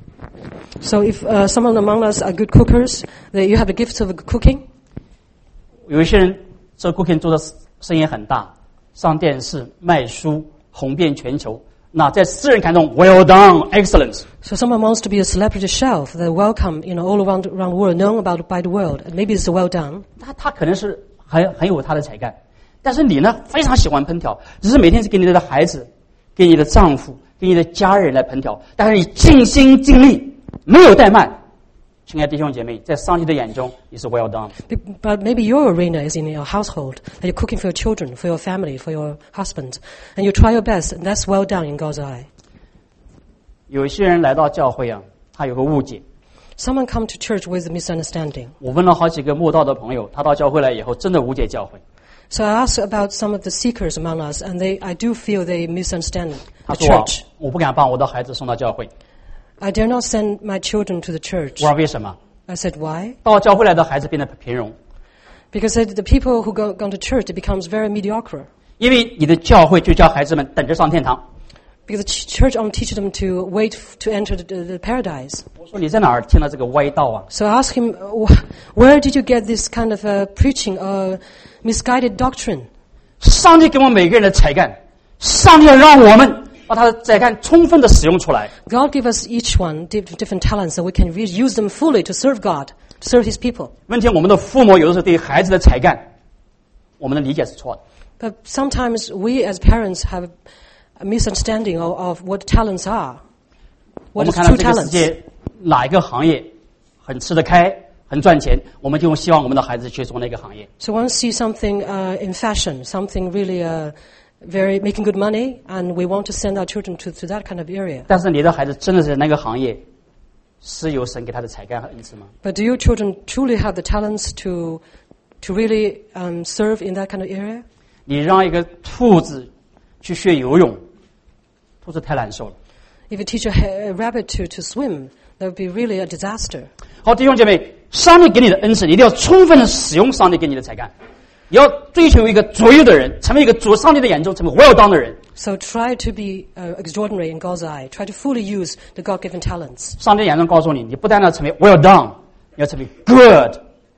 So if uh, someone among us are good cookers, that you have the gift of cooking. 有一些人做 cooking 做的生意很大，上电视、卖书，红遍全球。那在世人看中 ，well done, excellence. So someone wants to be a celebrity chef, they're welcome, you know, all around around the world, known about by the world, and maybe it's well done. 他他可能是很很有他的才干，但是你呢，非常喜欢烹调，只是每天是给你的孩子、给你的丈夫、给你的家人来烹调，但是你尽心尽力，没有怠慢。亲爱的弟兄姐妹，在上帝的眼中，你是 well done. But maybe your arena is in your household, that you're cooking for your children, for your family, for your husband, and you try your best, and that's well done in God's eye. 有一些人来到教会啊，他有个误解。 Someone come to church with a misunderstanding. 我问了好几个慕道的朋友，他到教会来以后，真的误解教会。 So I asked about some of the seekers among us, and they, I do feel they misunderstand 他 the 说啊 church. 我不敢把我的孩子送到教会。 I dare not send my children to the church. 我说为什么？ I said, why? 到教会来的孩子变得平庸。 Because the people who go, go to church, it becomes very mediocre. 因为你的教会就叫孩子们等着上天堂。 Because the church only teaches them to wait to enter the, the, the paradise. 我说你在哪儿听了这个歪道啊？ So I asked him, where did you get this kind of uh, preaching or misguided doctrine? 上帝给我们每个人的才干，上帝要让我们把他的才干充分的使用出来。 God give us each one different talents so we can really use them fully to serve God, to serve His people. 问题我们的父母有的时候对孩子的才干，我们的理解是错的。 But sometimes we as parents have a misunderstanding of, of what talents are. 我 What 们 is 看到 true 这个世 talents? 界哪一个行业很吃得开、很赚钱，我们就希望我们的孩子去做那个行业。 So once see something uh, in fashion, something really uh, very making good money, and we want to send our children to, to that kind of area. 但是你的孩子真的是在那个行业，是由神给他的才干和恩赐吗？ But do your children truly have the talents to to really um, serve in that kind of area? 你让一个兔子去学游泳，兔子太难受了。 If you teach a, a rabbit to, to swim, that would be really a disaster. 好，弟兄姐妹，上帝给你的恩赐，你一定要充分的使用上帝给你的才干。你要追求一个卓越的人，成为一个主上帝的眼中成为 well done 的人。 So try to be uh, extraordinary in God's eye. Try to fully use the God-given talents. 上帝眼中告诉你，你不但要成为 well done， 你要成为 good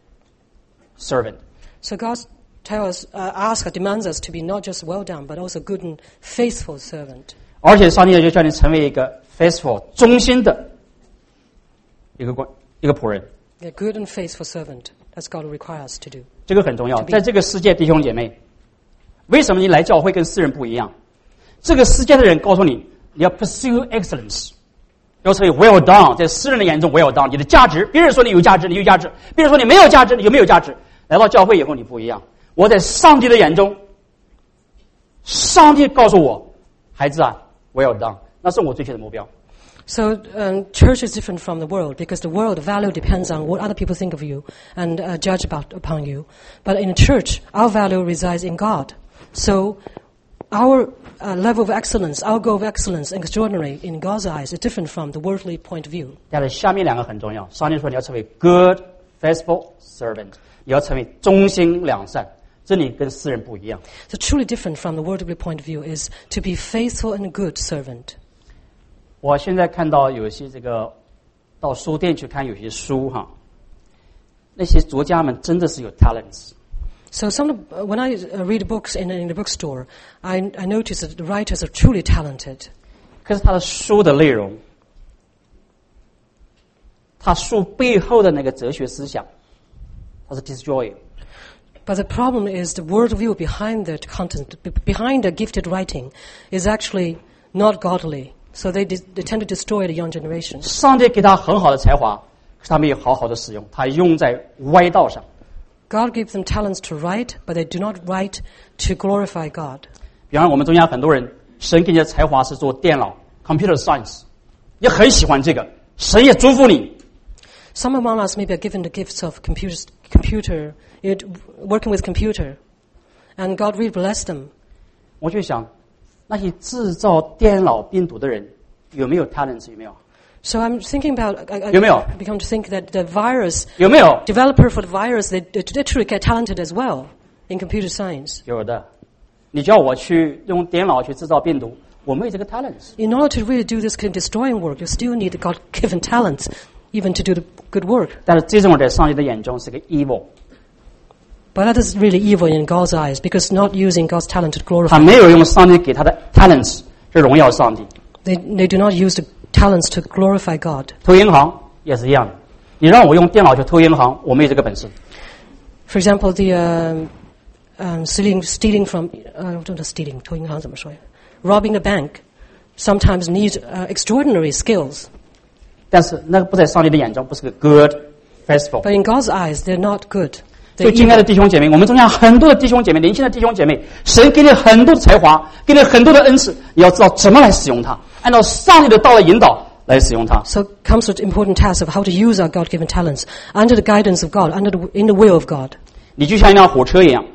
servant。 So God tells, uh, asks, demands us to be not just well done, but also good and faithful servant. 而且上帝也就叫你成为一个 faithful 忠心的一个官一个仆人。 A good and faithful servant. That's God will require us to do. 这个很重要，在这个世界，弟兄姐妹，为什么你来教会跟世人不一样？这个世界的人告诉你，你要 pursue excellence， 要成为 well done， 在世人的眼中 well done， 你的价值，别人说你有价值，你有价值；别人说你没有价值，你有没有价值？来到教会以后，你不一样。我在上帝的眼中，上帝告诉我，孩子啊 ，well done， 那是我追求的目标。 So um, church is different from the world because the world value depends on what other people think of you and uh, judge about upon you. But in a church, our value resides in God. So our uh, level of excellence, our goal of excellence, extraordinary in God's eyes, is different from the worldly point of view. 但是下面两个很重要，上帝说你要成为 good, faithful servant， 你要成为忠心良善，这里跟世人不一样。 So truly different from the worldly point of view is to be faithful and a good servant. 我现在看到有些这个到书店去看有些书哈，那些作家们真的是有 talents。 So some uh, when I uh, read books in, in the bookstore, I, I notice that the writers are truly talented. 可是他的书的内容，他书背后的那个哲学思想，他是 destroy。 But the problem is the worldview behind the content, behind the gifted writing, is actually not godly. So they, they tend to destroy the young generation. 上帝给他很好的才华，可是他没有好好的使用，他用在歪道上。 God gives them talents to write, but they do not write to glorify God. 比方我们中间很多人，神给你的才华是做电脑 （computer science）， 也很喜欢这个，神也祝福你。 Some among us maybe are given the gifts of computers, computer, you know, working with computer, and God really blessed them. 我就想。那些制造电脑病毒的人有没有 talents 有没有 So I'm thinking about I, I 有没有 become to think that the virus 有没有 developer for the virus they, they literally get talented as well in computer science. 有的。你叫我去用电脑去制造病毒，我没有这个 talents. In order to really do this kind of destroying work, you still need God-given talents even to do the good work. 但是这种在上帝的眼中是个 evil. But that is really evil in God's eyes because not using God's talent to glorify. 他没有用上帝给他的 talents 去荣耀上帝。 They they do not use the talents to glorify God. 偷银行也是一样的，你让我用电脑去偷银行，我没有这个本事。 For example, the um, um, stealing stealing from uh, not stealing 偷银行怎么说呀 robbing the bank sometimes needs uh, extraordinary skills. 但是那个不在上帝的眼中不是个 good, faithful. But in God's eyes, they're not good. 所以，亲爱的弟兄姐妹，我们中间很多的弟兄姐妹，年轻的弟兄姐妹，神给你很多的才华，给你很多的恩赐，你要知道怎么来使用它，按照上帝的道的引导来使用它。 So comes the important task of how to use our God-given talents under the guidance of God, under the, in the will of God. 你就像一辆火车一样，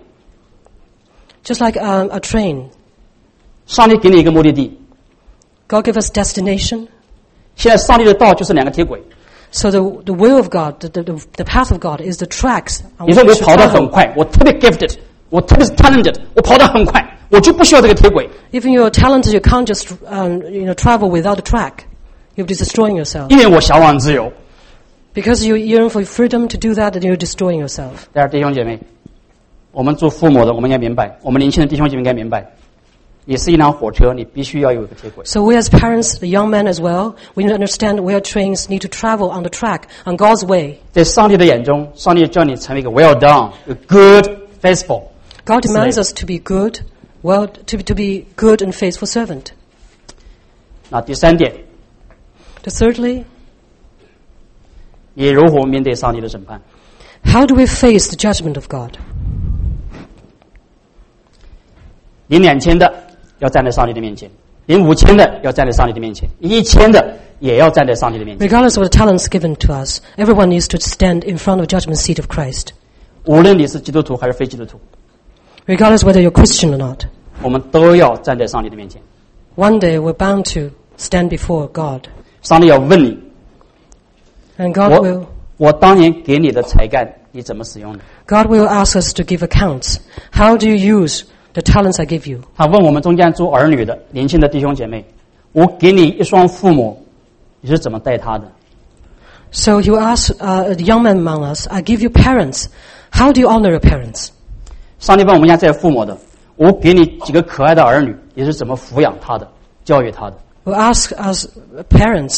Just like um, a train. 上帝给你一个目的地， God gave us destination. 现在上帝的道就是两个铁轨。 So the the will of God, the the, the path of God is the tracks. 你说我跑得很快，我特别 gifted， 我特别 talented， 我跑得很快，我就不需要这个铁轨。 If you're talented, you can't just um, you know travel without a track. You'll be destroying yourself. 因为我向往自由。 Because you yearn for freedom to do that, and you're destroying yourself. 第二，弟兄姐妹，我们做父母的，我们应该明白，我们年轻的弟兄姐妹应该明白。你是一辆火车，你必须要有一个铁轨。 So we as parents, the young men as well, we need to understand where trains need to travel on the track, on God's way. 在上帝的眼中，上帝叫你成为一个 well done, a good, faithful. God demands us to be good, well, to be, to be good and faithful servant. 那第三点， The thirdly, 你如何面对上帝的审判？ how do we face the judgment of God? 领两千的要站在上帝的面前，领五千的要站在上帝的面前，一千的也要站在上帝的面前。 Regardless of the talents given to us, everyone needs to stand in front of the judgment seat of Christ. 无论你是基督徒还是非基督徒， Regardless whether you're Christian or not, 我们都要站在上帝的面前。 one day we're bound to stand before God. 上帝要问你， And God 我 will 我当年给你的才干，你怎么使用的？ God will ask us to give accounts. How do you use the talents I give you? 他问我们中间做儿女的年轻的弟兄姐妹，我给你一双父母，你是怎么带他的？ So he will ask uh, the young men among us, I give you parents. How do you honor your parents? 上帝问我们家在父母的，我给你几个可爱的儿女，你是怎么抚养他的、教育他的？ We'll ask us parents,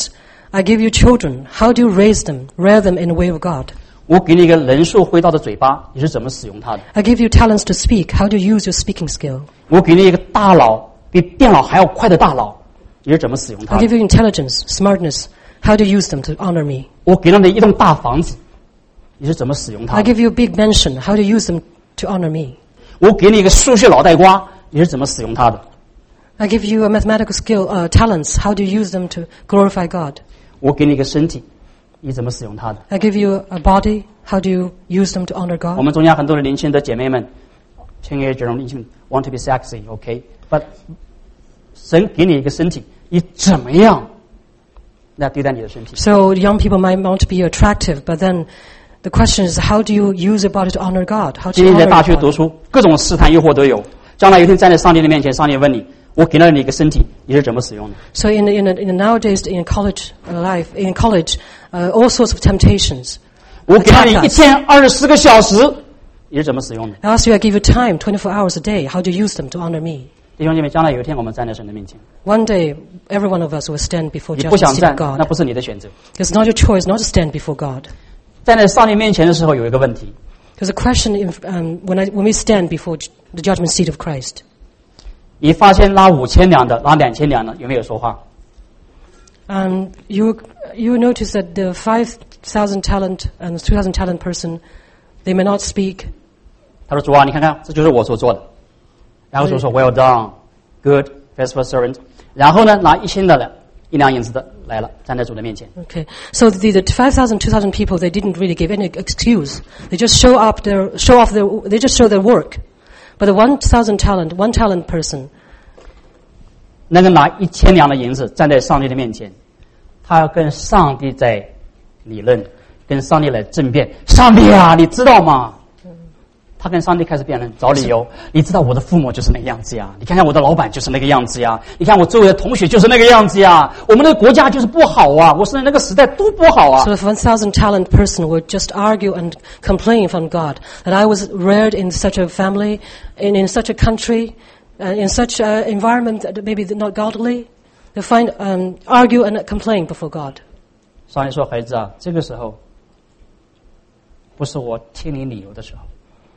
I give you children. How do you raise them? Rear them in the way of God. 我给你一个人数会道的嘴巴，你是怎么使用它的？ I give you talents to speak. How do you use your speaking skill? 我给你一个大脑比电脑还要快的大脑，你是怎么使用它 I 的？ give you intelligence, smartness. How do you use them to honor me? 我给了你一栋大房子，你是怎么使用它 I 的？ give you a big mansion. How do you use them to honor me? 我给你一个数学脑袋瓜，你是怎么使用它的？ I give you a mathematical skill, uh, talents. How do you use them to glorify God? 我给你一个身体，你怎么使用它的？ I give you a body. How do you use them to honor 我 God? 们中间很多的年轻的姐妹们，青年这种年轻人 want to be sexy，OK，but、okay? 神给你一个身体，你怎么样来对待你的身体？ So young people might want to be attractive, but then the question is, how do you use your body to honor God? How do 今 you 天在 honor 大学 God? 读书，各种试探诱惑都有。将来有一天站在上帝的面前，上帝问你：“我给了你一个身体，你是怎么使用的？” So in in, in nowadays in college life, in college, uh, all sorts of temptations. 我给了你一天二十四个小时，你是怎么使用的？ I ask you, I give you time, twenty-four hours a day. How do you use them to honor me? 弟兄姐妹，将来有一天我们站在神的面前， One day, every one of us will stand before 你不 judgment 想 seat 站 of， 那 God. 不是你的选择。 It's not your choice not to stand before God. 站在上帝面前的时候，有一个问题： There's a question in, um, when, I, when we stand before the judgment seat of Christ. 你发现拿五千两的，拿两千两的，有没有说话？ Um, you you notice that the five thousand talent and two thousand talent person, they may not speak. 他说：“主啊，你看看，这就是我所做的。”然后就说 ：“Well done, good, faithful servant。”然后呢，拿一千的了，一两银子的来了，站在主的面前。 Okay, so the, the five thousand, two thousand people, they didn't really give any excuse. They just show up their show off their they just show their work. But the one thousand talent, one talent person, 那个拿一千两的银子站在上帝的面前，他要跟上帝在理论，跟上帝来争辩。上帝啊，你知道吗？他跟上帝开始辩论，找理由。你知道我的父母就是那个样子呀，你看看我的老板就是那个样子呀，你看我周围的同学就是那个样子呀，我们的国家就是不好啊，我生在那个时代都不好啊。 so if one thousand talent person would just argue and complain from God that I was reared in such a family, in, in such a country, uh, in such an environment that maybe not godly, they find um, argue and complain before God. 上帝说：“孩子啊，这个时候不是我听你理由的时候，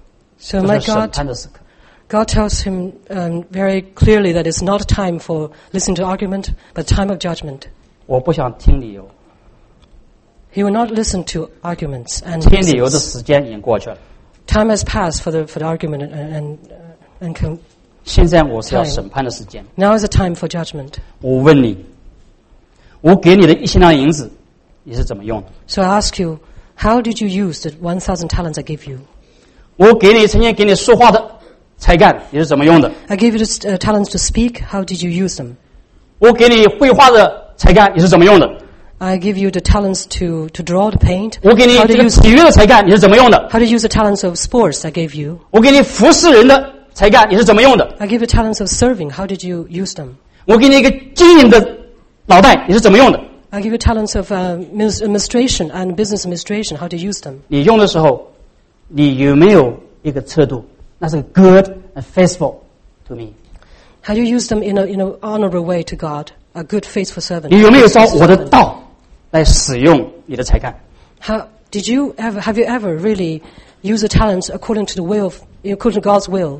So 这 my 是审 God, 判的时刻。 God tells him um, very clearly that it's not a time for listening to argument, but time of judgment. 我不想听理由， He will not listen to arguments and 听理由的 reasons. 时间已经过去了。 Time has passed for the for the argument and and uh, and com- 现在我是要审判的时间。 now is the time for judgment. 我问你，我给你的一千两银子，你是怎么用的？ So I ask you, how did you use the one thousand talents I gave you? 我给你曾经给你说话的才干，你是怎么用的？ I gave you the uh, talents to speak. How did you use them? 我给你绘画的才干，你是怎么用的？ I give you the talents to, to draw, to paint. 我给你 How 这 do 个 you 体育的才干，你是怎么用的？ how do you use the talents of sports I gave you? 我给你服侍人的才干，你是怎么用的？ I give you talents of serving. How did you use them? 我给你一个经营的脑袋，你是怎么用的？ I give you talents of uh, mis- administration and business administration. How to use them? 你用的时候，你有没有一个测度？那是 good and faithful to me。 How do you use them in a in an honorable way to God? A good, faithful servant. 你有没有照我的道来使用你的才干？ How did you ever? Have you ever really used the talents according to the will, of, according to God's will?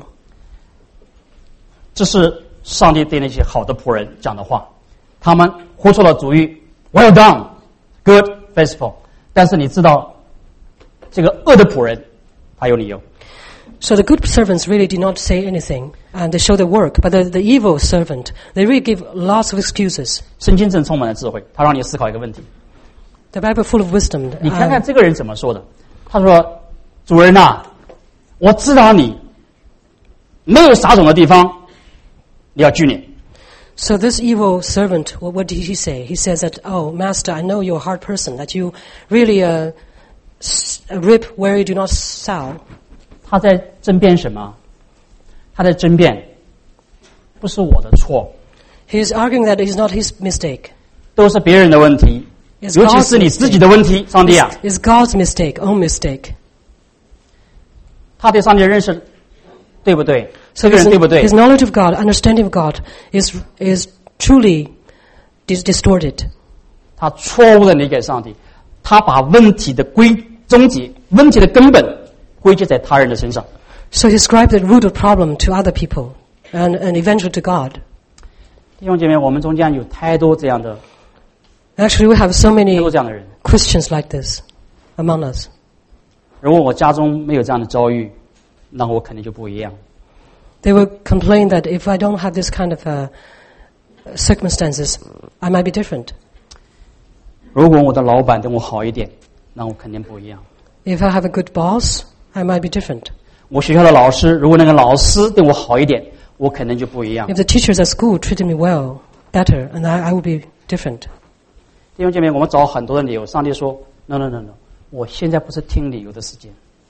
这是上帝对那些好的仆人讲的话，他们活出了主意 ，Well done, good, faithful。但是你知道，这个恶的仆人，他有理由。 So the good servants really did not say anything, and they show their work. But the, the evil servant, they really give lots of excuses. 圣经正充满了智慧，他让你思考一个问题： The Bible full of wisdom. 你看 Um, 看这个人怎么说的？他说：“主人呐、啊，我知道你没有撒种的地方，你要聚敛。 so this evil servant, what, what did he say? He says that, "Oh, Master, I know you're a hard person. That you really uh, s- reap where you do not sow." 他在争辩什么？他在争辩，不是我的错， He is arguing that it is not his mistake. 都是别人的问题， It's 尤其 God's 是你自己的问题。上帝啊， It's God's mistake, own mistake. 他对上帝认识对不对？ So 这个 his, 人对不对 his？knowledge of God, understanding of God, is is truly dis- distorted. 他错误的理解上帝，他把问题的归终结、问题的根本归结在他人的身上。 So he ascribed the root of problem to other people and, and eventually to God. 弟兄姐妹，我们中间有太多这样的 Actually, we have so 太 many 多这样的人。 Christians like this among us. 如果我家中没有这样的遭遇，那我肯定就不一样。 They will complain that if I don't have this kind of uh, circumstances, I might be different. 如果我的老板对我好一点，那我肯定不一样。 If I have a good boss, I might be different. 我学校的老师，如果那个老师对我好一点，我肯定就不一样。 If the teachers at school treated me well, better, and I, I would be different. 弟兄姐妹，我们找很多的理由，上帝说 ：“No, no, no, no， 我现在不是听理由的时间。”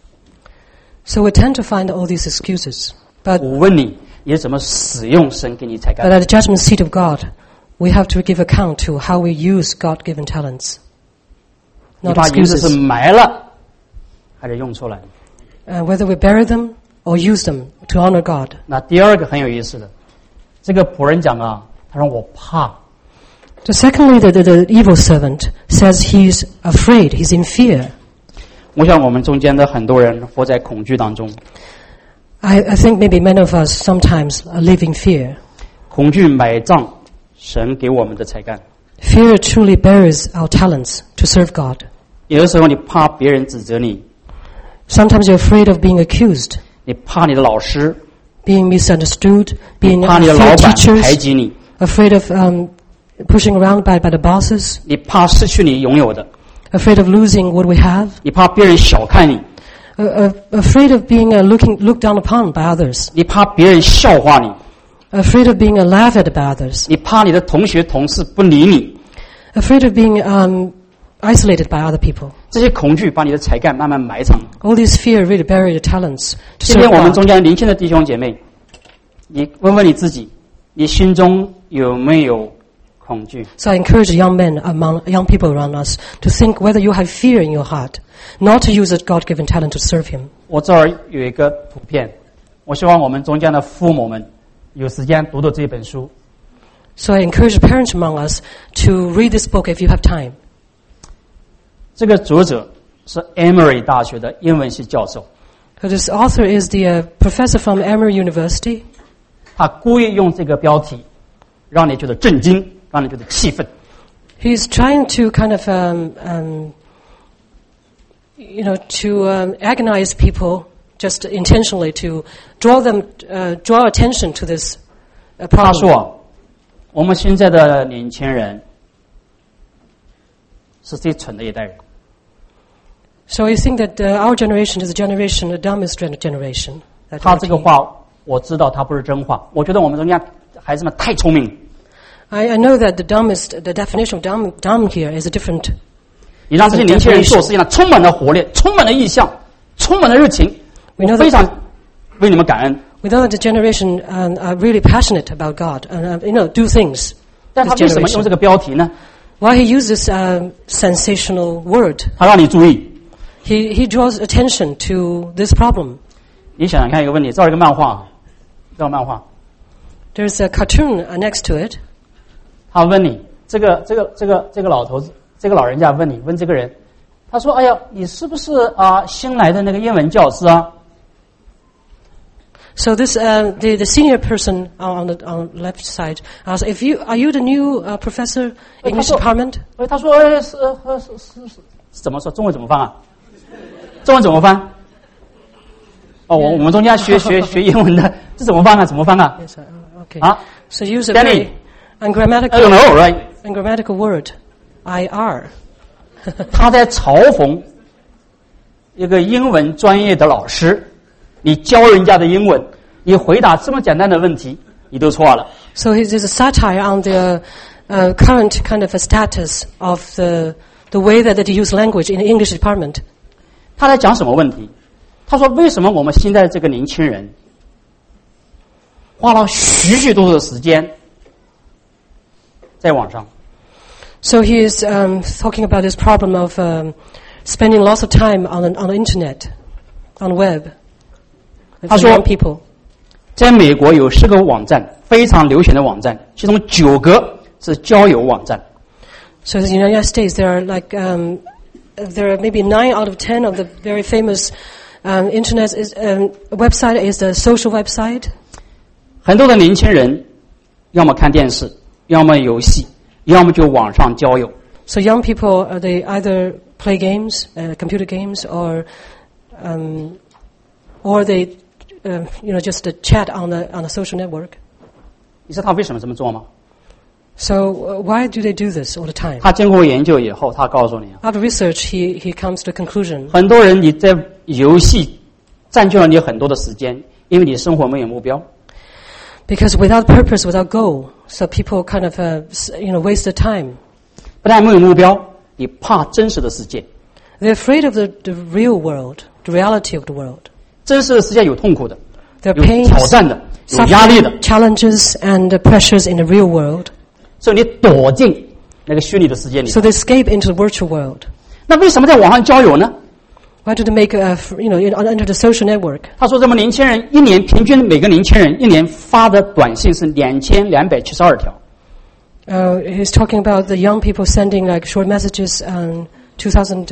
So we tend to find all these excuses. But, 我问你，你是怎么使用神给你才 but 干？ at the judgment seat of God, we have to give account to how we use God-given talents. 你 Not 把银子是 excuses. 埋了，还是用出来？ Uh, whether we bury them or use them to honor God. 那第二个很有意思的，这个仆人讲啊，他说我怕。 So secondly, the, the, the evil servant says he's afraid, he's in fear. 我想我们中间的很多人活在恐惧当中， I, I think maybe many of us sometimes live in fear. 恐惧埋葬神给我们的才干。 Fear truly buries our talents to serve God. 有的时候你怕别人指责你， Sometimes you're afraid of being accused, 你怕你的老师， being misunderstood, 你 being 怕你的 afraid 老 of 板排 teachers, 挤你， afraid of um, pushing around by, by the bosses, 你怕失去你拥有的， afraid of losing what we have, 你怕别人小看你， uh, uh, afraid of being uh, looking, looked down upon by others, 你怕别人笑话你， afraid of being uh, laughed at by others, 你怕你的同学同事不理你， afraid of being um, isolated by other people. 这些恐惧把你的才干慢慢埋藏。 All these fear really bury your talents to 今天 serve 我们 God. 中间年轻的弟兄姐妹，你问问你自己，你心中有没有恐惧？ So I encourage young men among young people around us to think whether you have fear in your heart, not to use a God-given talent to serve Him. 我这儿有一个图片，我希望我们中间的父母们有时间读读这本书。 So I encourage parents among us to read this book if you have time. 这个作者是 Emory 大学的英文系教授， So this author is the uh, professor from Emory University. 他故意用这个标题，让你觉得震惊，让你觉得气愤。 He's trying to kind of, um, um, you know, to um, agonize people just intentionally to draw them, uh, draw attention to this uh, 他 problem. 说，我们现在的年轻人是最蠢的一代人。 So I think that uh, our generation is a generation, the dumbest gen- generation. that 他这个 we're 话我知道他不是真话，我觉得我们中间孩子们太聪明。 I, I know that the dumbest, the definition of dumb, dumb here is a different. 你让这些年轻人做事情上充满了活力，充满了意向，充满了热情， We 我 know 非 that 常为你们感恩。 we know that the generation um, are really passionate about God and uh, you know do things. 但他 This 为什么用 generation. 这个标题呢？ Why he uses um, sensational word? 他让你注意。 He he draws attention to this problem. 你想想看一个问题，这儿有一个漫画，这个漫画， There's a cartoon uh, next to it. 他问你，这个这个这个这个老头子，这个老人家问你，问这个人，他说：“哎呀，你是不是啊新来的那个英文教师啊？” So this uh, the the senior person on the on the left side asks, "If you are you the new uh, professor English Professor. department?" 哎，他说：“哎，是呃是是是，怎么说？中文怎么翻啊？中文怎么翻？哦，我我们中间学学学英文的，这怎么翻啊？怎么翻啊？ Yes, uh, okay. 啊 So use a Danny. very ungrammatical I don't know, right？ ungrammatical word, I R. 他在嘲讽一个英文专业的老师，你教人家的英文，你回答这么简单的问题，你都错了。 So it is a satire on the uh, current kind of a status of the the way that they use language in the English department. 他在讲什么问题？他说：“为什么我们现在这个年轻人花了许许多多的时间在网上？ So he is um, talking about this problem of um, spending lots of time on the, on the internet, on the web. For 他说 young people. 在美国有十个网站非常流行的网站，其中九个是交友网站。 So in the United States, there are like um, there are maybe nine out of ten of the very famous um, internet is, um, website is the social website. 很多的年轻人要么看电视，要么游戏，要么就网上交友。 So young people, uh, they either play games, uh, computer games, or um, or they, uh, you know, just uh, chat on the on a social network. 你知道他为什么这么做吗？ So uh, why do they do this all the time? 他经过研究以后，他告诉你， After research, he he comes to a conclusion. 很多人你在游戏占据了你很多的时间，因为你生活没有目标。 Because without purpose, without goal, so people kind of uh, you know waste their time. 不但没有目标，你怕真实的世界。 They're afraid of the, the real world, the reality of the world. 真实的世界有痛苦的， There 有 are pains, 挑战的，有压力的， challenges, and uh, pressures in the real world. 所以你躲进那个虚拟的世界里。 So they escape into the virtual world. 那为什么在网上交友呢？ Why do they make a, you know, enter the social network? 他说，这么年轻人一年平均每个年轻人一年发的短信是两千两百七十二条。 Uh, he's talking about the young people sending like short messages, um, two thousand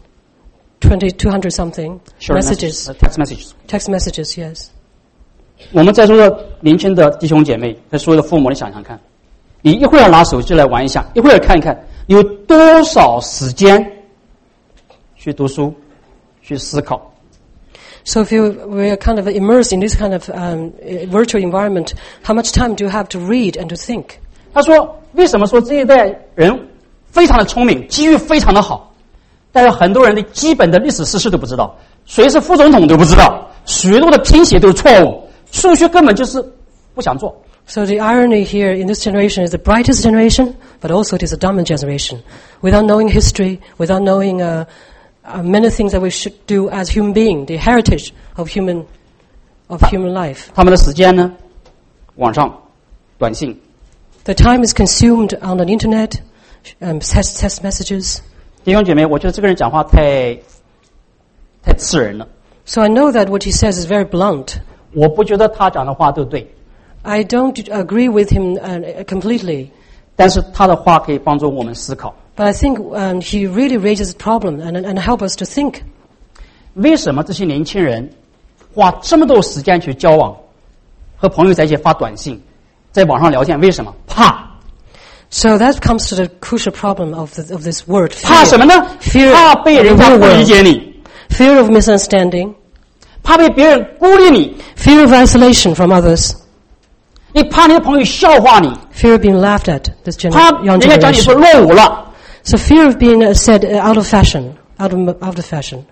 twenty, two hundred something Short messages, messages, text messages. text messages. Yes. 我们在座的年轻的弟兄姐妹，和所有的父母，你想想看，你一会儿拿手机来玩一下，一会儿看一看，你有多少时间去读书？ 去思考。 So if you were kind of immersed in this kind of um, virtual environment, how much time do you have to read and to think? 他说：“为什么说这一代人非常的聪明，机遇非常的好，但是很多人的基本的历史事实都不知道，谁是副总统都不知道，许多的拼写都是错误，数学根本就是不想做。” So the irony here in this generation is the brightest generation, but also it is a dumbest generation. Without knowing history, without knowing uh, uh, many things that we should do as human beings, the heritage of human of human life. 他们的时间呢，网上短信。 The time is consumed on the internet, um, text, text messages. 弟兄姐妹，我觉得这个人讲话太太刺人了。 So I know that what he says is very blunt. 我不觉得他讲的话都对， I don't agree with him uh, completely. 但是他的话可以帮助我们思考。 But I think um, he really raises a problem and, and help us to think. 为什么这些年轻人花这么多时间去交往，和朋友在一起发短信，在网上聊天？为什么？怕。 So that comes to the crucial problem of the, of this word. Fear. 怕什么呢？ Fear 怕被人家不理解你， Fear of misunderstanding. 怕被别人孤立你， Fear of isolation from others. 你怕你的朋友笑话你， Fear of being laughed at. This gener- 怕 young 人家讲你说 generation. 落伍了。 So fear of being uh, said uh, out of fashion, out of out of fashion.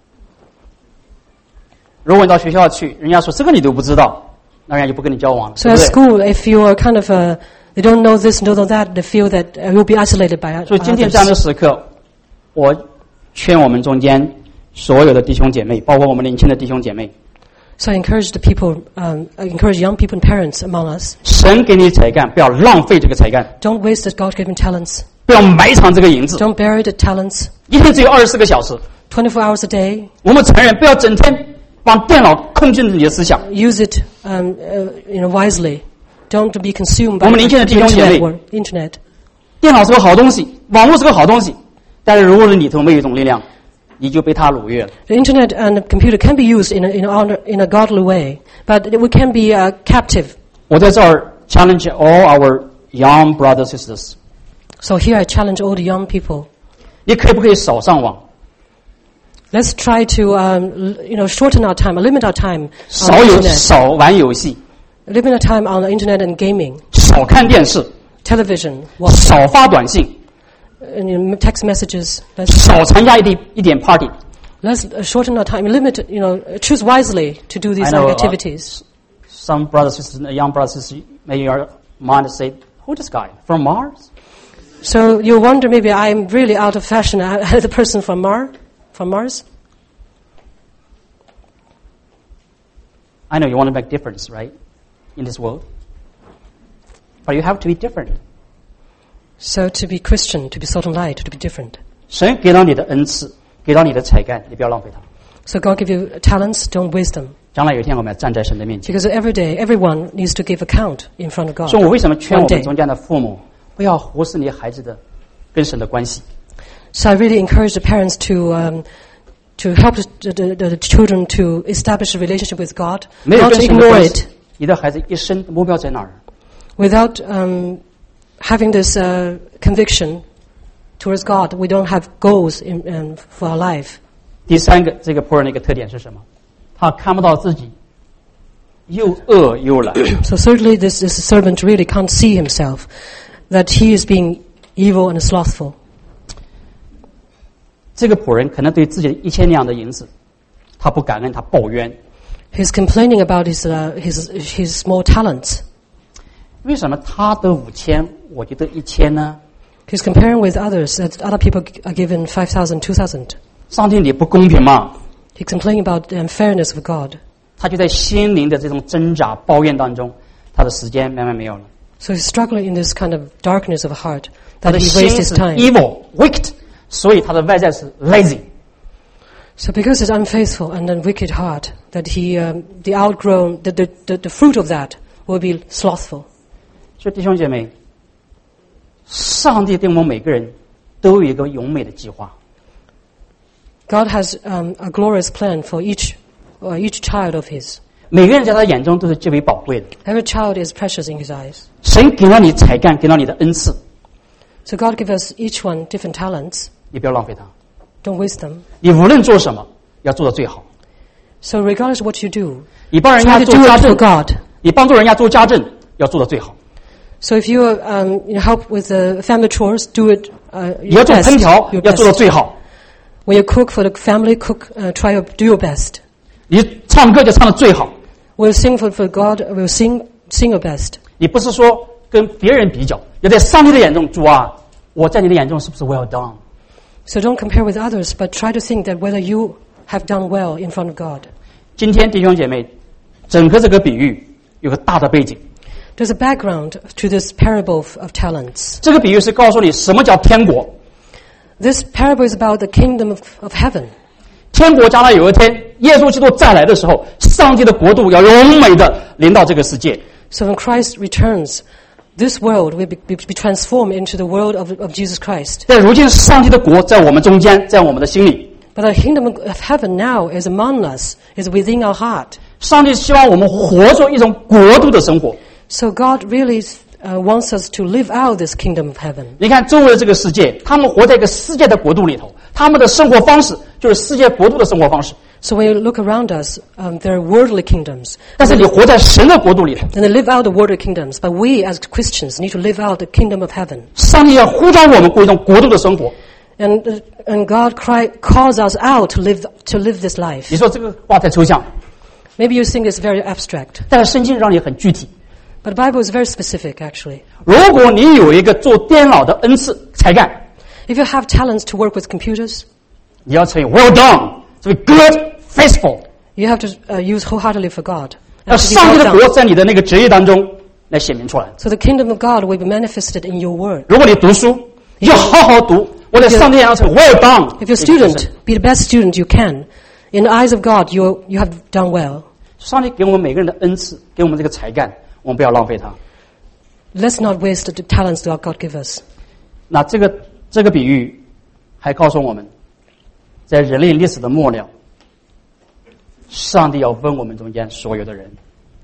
如果你到学校去，人家说这个你都不知道，那人家就不跟你交往了， So 对 at 不对？ school, if you are kind of uh, they don't know this, don't know that, they feel that uh, you'll be isolated by 所以今天这样的 others. 时刻，我劝我们中间所有的弟兄姐妹，包括我们年轻的弟兄姐妹， So I encourage the people, um, I encourage young people and parents among us. 神给你才干，不要浪费这个才干， Don't waste the God-given talents. 不要埋藏这个银子。 Don't bury the talents. 一天只有二十四个小时， twenty-four hours a day. 我们成人不要整天帮电脑控制你的思想。 Use it, um, uh, you know, wisely. Don't be consumed by 我们年轻的弟兄姐妹， internet. internet. 电脑是个好东西，网络是个好东西，但是如果是里头没有一种力量，你就被它掳掠了。 The internet and the computer can be used in a, in a, honor, in a godly way, but we can be uh, captive. 我在这儿 challenge all our young brothers sisters， So here I challenge all the young people. 你可不可以少上网， Let's try to, um, l- you know, shorten our time, limit our time on 少 the 有 internet. 少玩游戏， Limit our time on the internet and gaming, 少看电视， television, watch, 少发短信， and, you know, text messages. Let's, 少参加一点一点 party。 let's uh, shorten our time, limit, you know, choose wisely to do these I know, like, uh, activities. Some brothers sisters, young brothers sisters, maybe your mind say, "Who this guy from Mars?" So you wonder maybe I'm really out of fashion, I- the person from Mars, from Mars. I know you want to make difference, right, in this world, but you have to be different. So to be Christian, to be salt and light, to be different. 神给到你的恩赐，给到你的才干，你不要浪费它。 So God give you talents, don't waste them. 将来有一天我们要站在神的面前。 Because every day, everyone needs to give account in front of God. 所以我为什么劝我 One day. 们中间的父母不要忽视你孩子的跟神的关系。 So I really encourage the parents to um, to help the, the, the children to establish a relationship with God, 没有 not 跟 to 神的 ignore 关 it. 系，你的孩子一生的目标在哪儿？ Without um, having this uh, conviction towards God, we don't have goals in, um, for our life. 第三个，这个仆人的一个特点是什么？他看不到自己又饿又懒。 So thirdly, this, this servant really can't see himself, that he is being evil and slothful. 这个仆人可能对自己的一千两的银子，他不感恩，他抱怨。 He's complaining about his, uh, his, his small talents. 为什么他得五千，我就得一千呢？ He's comparing with others, that other people are given five thousand, two thousand. 上帝你不公平吗？ He's complaining about the unfairness of God. 他就在心灵的这种挣扎、抱怨当中，他的时间慢慢没有了。 So he's struggling in this kind of darkness of heart 他 that 的 he 心 wastes 是 his time. evil, wicked， 所以他的外在是 lazy。 So because he's unfaithful and a wicked heart, that he, um, the outgrown, the, the, the, the fruit of that will be slothful. 所以弟兄姐妹，上帝对我们每个人都有一个永美的计划。 God has um, a glorious plan for each, uh, each child of his. 每个人在他眼中都是极为宝贵的。 Every child is precious in his eyes. 神给了你才干，给了你的恩赐， So God gives us each one different talents. 你不要浪费它。 Don't waste them. 你无论做什么，要做到最好。 So regardless of what you do, 你帮人家 try to 做 do 家 it for 政， God. 你帮助人家做家政，要做到最好。 So if you, um, you know, help with the family chores, do it uh, 你要 your 做 best. 烹调， Your 要做到 best. 最好。 When you cook for the family, cook, uh, try to do your best. 你唱歌就唱得最好。 We'll sing for, for God, we'll sing, sing your best. 你不是说跟别人比较，要在上帝的眼中，主啊，我在你的眼中是不是 well done？ So don't compare with others, but try to think that whether you have done well in front of God. 今天弟兄姐妹，整个这个比喻有个大的背景。 There's a background to this parable of, of talents. 这个比喻是告诉你什么叫天国。 This parable is about the kingdom of, of heaven. 天国将来有一天，耶稣基督再来的时候，上帝的国度要永美的临到这个世界。 So when Christ returns, this world will be, be, be transformed into the world of, of Jesus Christ. 但如今上帝的国在我们中间，在我们的心里。 But the kingdom of heaven now is among us, is within our heart. 上帝希望我们活出一种国度的生活。 So God really uh, wants us to live out this kingdom of heaven. 你看周围的这个世界，他们活在一个世界的国度里头，他们的生活方式就是世界国度的生活方式。 So when you look around us, um, there are worldly kingdoms. 但是你活在神的国度里头， And they live out the worldly kingdoms. But we as Christians need to live out the kingdom of heaven. 上帝要呼召我们过一种国度的生活。 And, uh, and God cry, calls us out to live, to live this life. 你说这个话太抽象， Maybe you think it's very abstract. 但是圣经让你很具体。 But the Bible is very specific, actually. 如果你有一个做电脑的恩赐才干， If you have talents to work with computers, 你要成为 well done，成为 good faithful。 you have to uh, use wholeheartedly for God. 让 And to be 上帝 well 的国 done. 在你的那个职业当中来显明出来。 So the kingdom of God will be manifested in your word. 如果你读书，你就好好读，我在上帝眼中成为 well done。 If you're a student, be the best student you can. In the eyes of God, you, you have done well. 上帝给我们每个人的恩赐，给我们这个才干，我们不要浪费它。 Let's not waste the talents that God gives us. 那这个这个比喻还告诉我们，在人类历史的末了，上帝要问我们中间所有的人。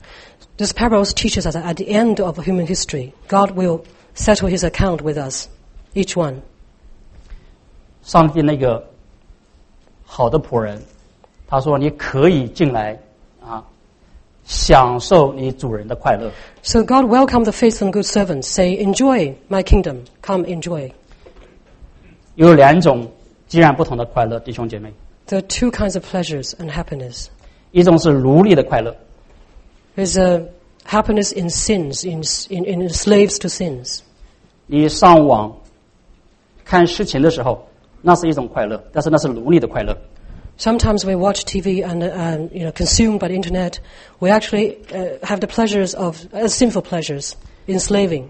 This parable teaches us that at the end of human history, God will settle his account with us, each one. 上帝那个好的仆人，他说：“你可以进来啊，享受你主人的快乐。” So God welcomed the faithful and good servants, say, enjoy my kingdom, come enjoy. 有两种截然不同的快乐，弟兄姐妹， There are two kinds of pleasures and happiness. 一种是奴隶的快乐， There's a happiness in sins, in, in, in slaves to sins. 你上网看视频的时候，那是一种快乐，但是那是奴隶的快乐。 Sometimes we watch T V and um, you know, consumed by the internet. We actually uh, have the pleasures of uh, sinful pleasures, enslaving.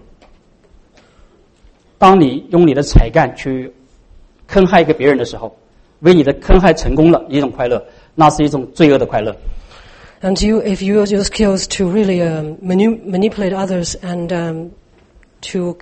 当你用你的才干去坑害一个别人的时候，为你的坑害成功了一种快乐，那是一种罪恶的快乐。 And you, if you use your skills to really um, manu- manipulate others and um, to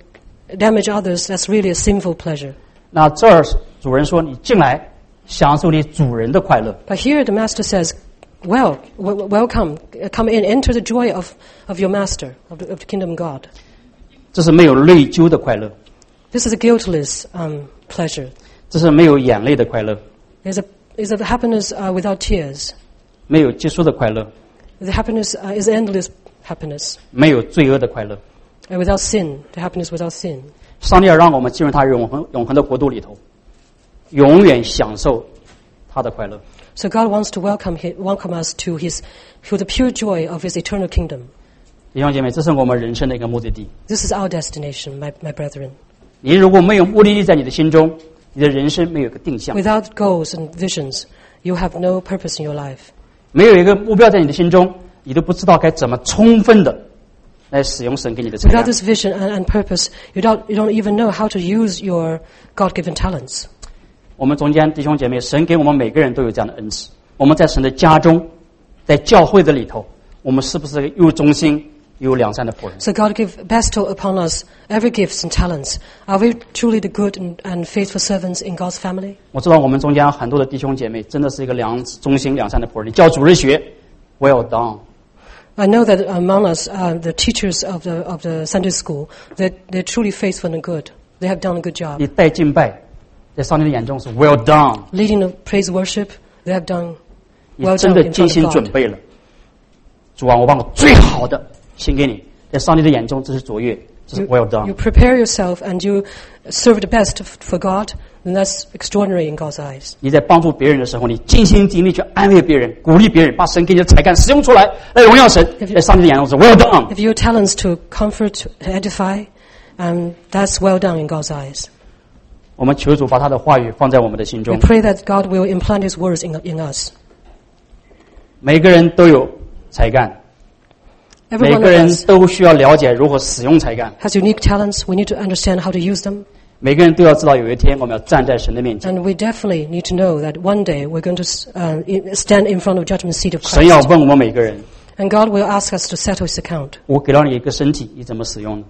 damage others, that's really a sinful pleasure. 那这儿主人说：“你进来，享受你主人的快乐。” But here the master says, "Well, w- welcome, come in, enter the joy of, of your master, of the, of the kingdom of God." 这是没有内疚的快乐， This is a guiltless um, pleasure. 这是没有眼泪的快乐， It's a, it's a happiness uh, without tears. 没有结束的快乐， The happiness uh, is endless happiness. 没有罪恶的快乐。 And without sin, the happiness without sin. 上帝要让我们进入他永恒永恒的国度里头，永远享受他的快乐。 So God wants to welcome, he, welcome us to His, to the pure joy of His eternal kingdom. 弟兄姐妹，这是我们人生的一个目的地。 This is our destination, my, my brethren. 你如果没有目的地在你的心中，你的人生没有一个定向， Without goals and visions, you have no purpose in your life. 没有一个目标在你的心中，你都不知道该怎么充分的来使用神给你的才 Without 干。 this vision and, and purpose, you don't, you don't even know how to use your God-given talents. 我们中间弟兄姐妹，神给我们每个人都有这样的恩赐。我们在神的家中，在教会的里头，我们是不是又忠心又良善的仆人？ So God give bestow upon us every gifts and talents. Are we truly the good and, and faithful servants in God's family? 我知道我们中间很多的弟兄姐妹真的是一个良忠心良善的仆人。你教主日学 ，well done。 I know that among us, uh, the teachers of the of the Sunday school, that they're truly faithful and good. They have done a good job. 你带敬拜，在上帝的眼中是 well done。 Leading the praise worship, they have done 你 well 真 done 的 in 精 front 心 of 准 God. 备了。主啊，我把我最好的献给你，在上帝的眼中这是卓越，这是 You, well you done。 prepare yourself and you serve the best for God, and that's extraordinary in God's eyes. 你在帮助别人的时候，你尽心尽力去安慰别人、鼓励别人，把神给你的才干使用出来，来荣耀神。在上帝的眼中是 well done。 If your talents to comfort, to edify, um, that's well done in God's eyes. 我们求主把他的话语放在我们的心 We 中。 pray that God will implant His words in, in us. 每个人都有才干， Every 每 one 个 of 人 us 都需要了解如何使用才干， has unique talents. We need to understand how to use them. 每个人都要知道有一天我们要站在神的面前， And we definitely need to know that one day we're going to uh, in- stand in front of judgment seat of 神要 Christ. 问我们每个人： And God will ask us to settle His account. 我给了你一个身体，你怎么使用呢？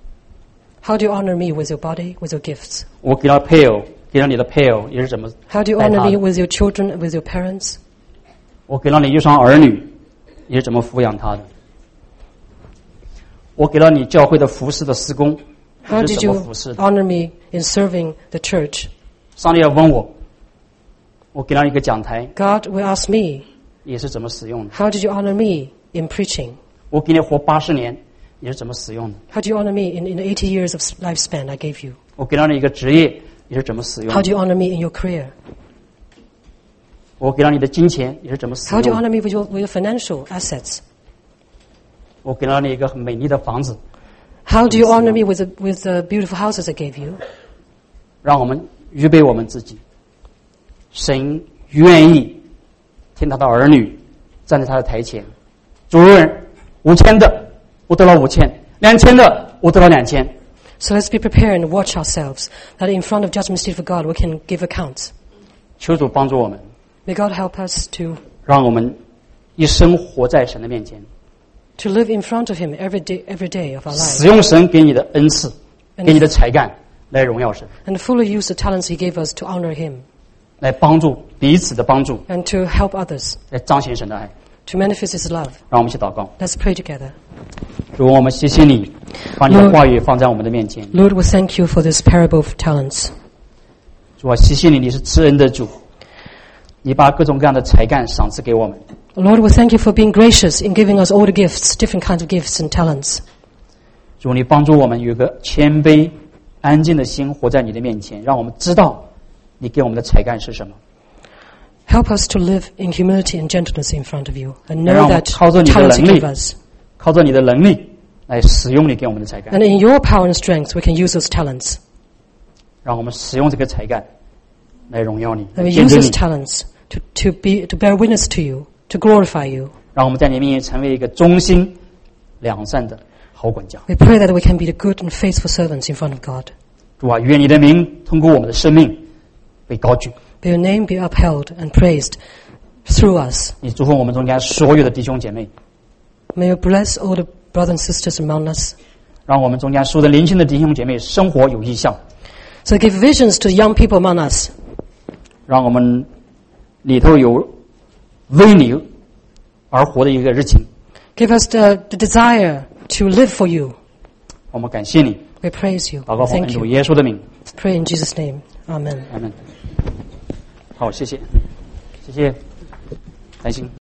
How do you honor me with your body, with your gifts? 我给了配偶，给了你的配偶，你是怎么 How do you 带 honor 他 me 的？ with your children, with your parents? 我给了你一双儿女，你是怎么抚养他的？我给了你教会的服侍的施工， How 你是 did 怎么 you 服侍的？ honor me in serving the church? 上帝要问我，我给了你一个讲台， God will ask me, 你是怎么使用的？ how did you honor me in preaching? 我给你活八十年，你是怎么使用的？ How do you honor me in, in the eighty years of lifespan I gave you? 我给了你一个职业，你是怎么使用 How 的？ do you honor me in your career? 我给了你的金钱，你是怎么使 How do you 用的？ honor me with your, with your financial assets? 我给了你一个很美丽的房子， How do you honor me with the, with the beautiful houses I gave you? 让我们预备我们自己。神愿意听他的儿女站在他的台前，主任五千的，我得了五千；两千的，我得了两千。 So let's be prepared and watch ourselves, that in front of judgment seat of God we can give accounts. 求主帮助我们， May God help us to, 让我们一生活在神的面前， to live in front of Him every day, every day of our 使 life, 用神给你的恩赐，给你的才干来荣耀神， and fully use the talents He gave us to honor Him, 来帮助彼此的帮助， and to help others, 来彰显神的爱。 to manifest His love. 让我们一起祷告。 Let's pray together. 主，我们谢谢你，把你的话语放在我们的面前。 Lord, we thank You for this parable of talents. 主啊，谢谢你，你是慈恩的主，你把各种各样的才干赏赐给我们。 Lord, we thank You for being gracious in giving us all the gifts, different kinds of gifts and talents. 主，你帮助我们有一个谦卑、安静的心，活在你的面前，让我们知道你给我们的才干是什么。 Help us to live in humility and gentleness in front of You, and 让 know 我们 that 靠着你的 talents You 能力 give us. 靠着你的能力来使用你给我们的才干， And in Your power and strength, we can use those talents. 让我们使用这个才干来荣耀你， And we 见 use 证 those 你， talents to, to, be, to bear witness to You, to glorify You. 让我们在你面前成为一个忠心良善的好管家。 We pray that we can be the good and faithful servants in front of God. 主啊，愿你的名通过我们的生命被高举。 May Your name be upheld and praised through us. 你祝福我们中间所有的弟兄姐妹， May You bless all the brothers and sisters among us. 让我们中间所有的年轻的弟兄姐妹生活有意向。 So give visions to young people among us. 让我们里头有为你而活的一个热情。 Give us the, the desire to live for you. 我们感谢你。 We praise you. 祷告奉 Thank 主 you. 耶稣的名。 Pray in Jesus' name. Amen. 阿门。好，谢谢，谢谢，开心。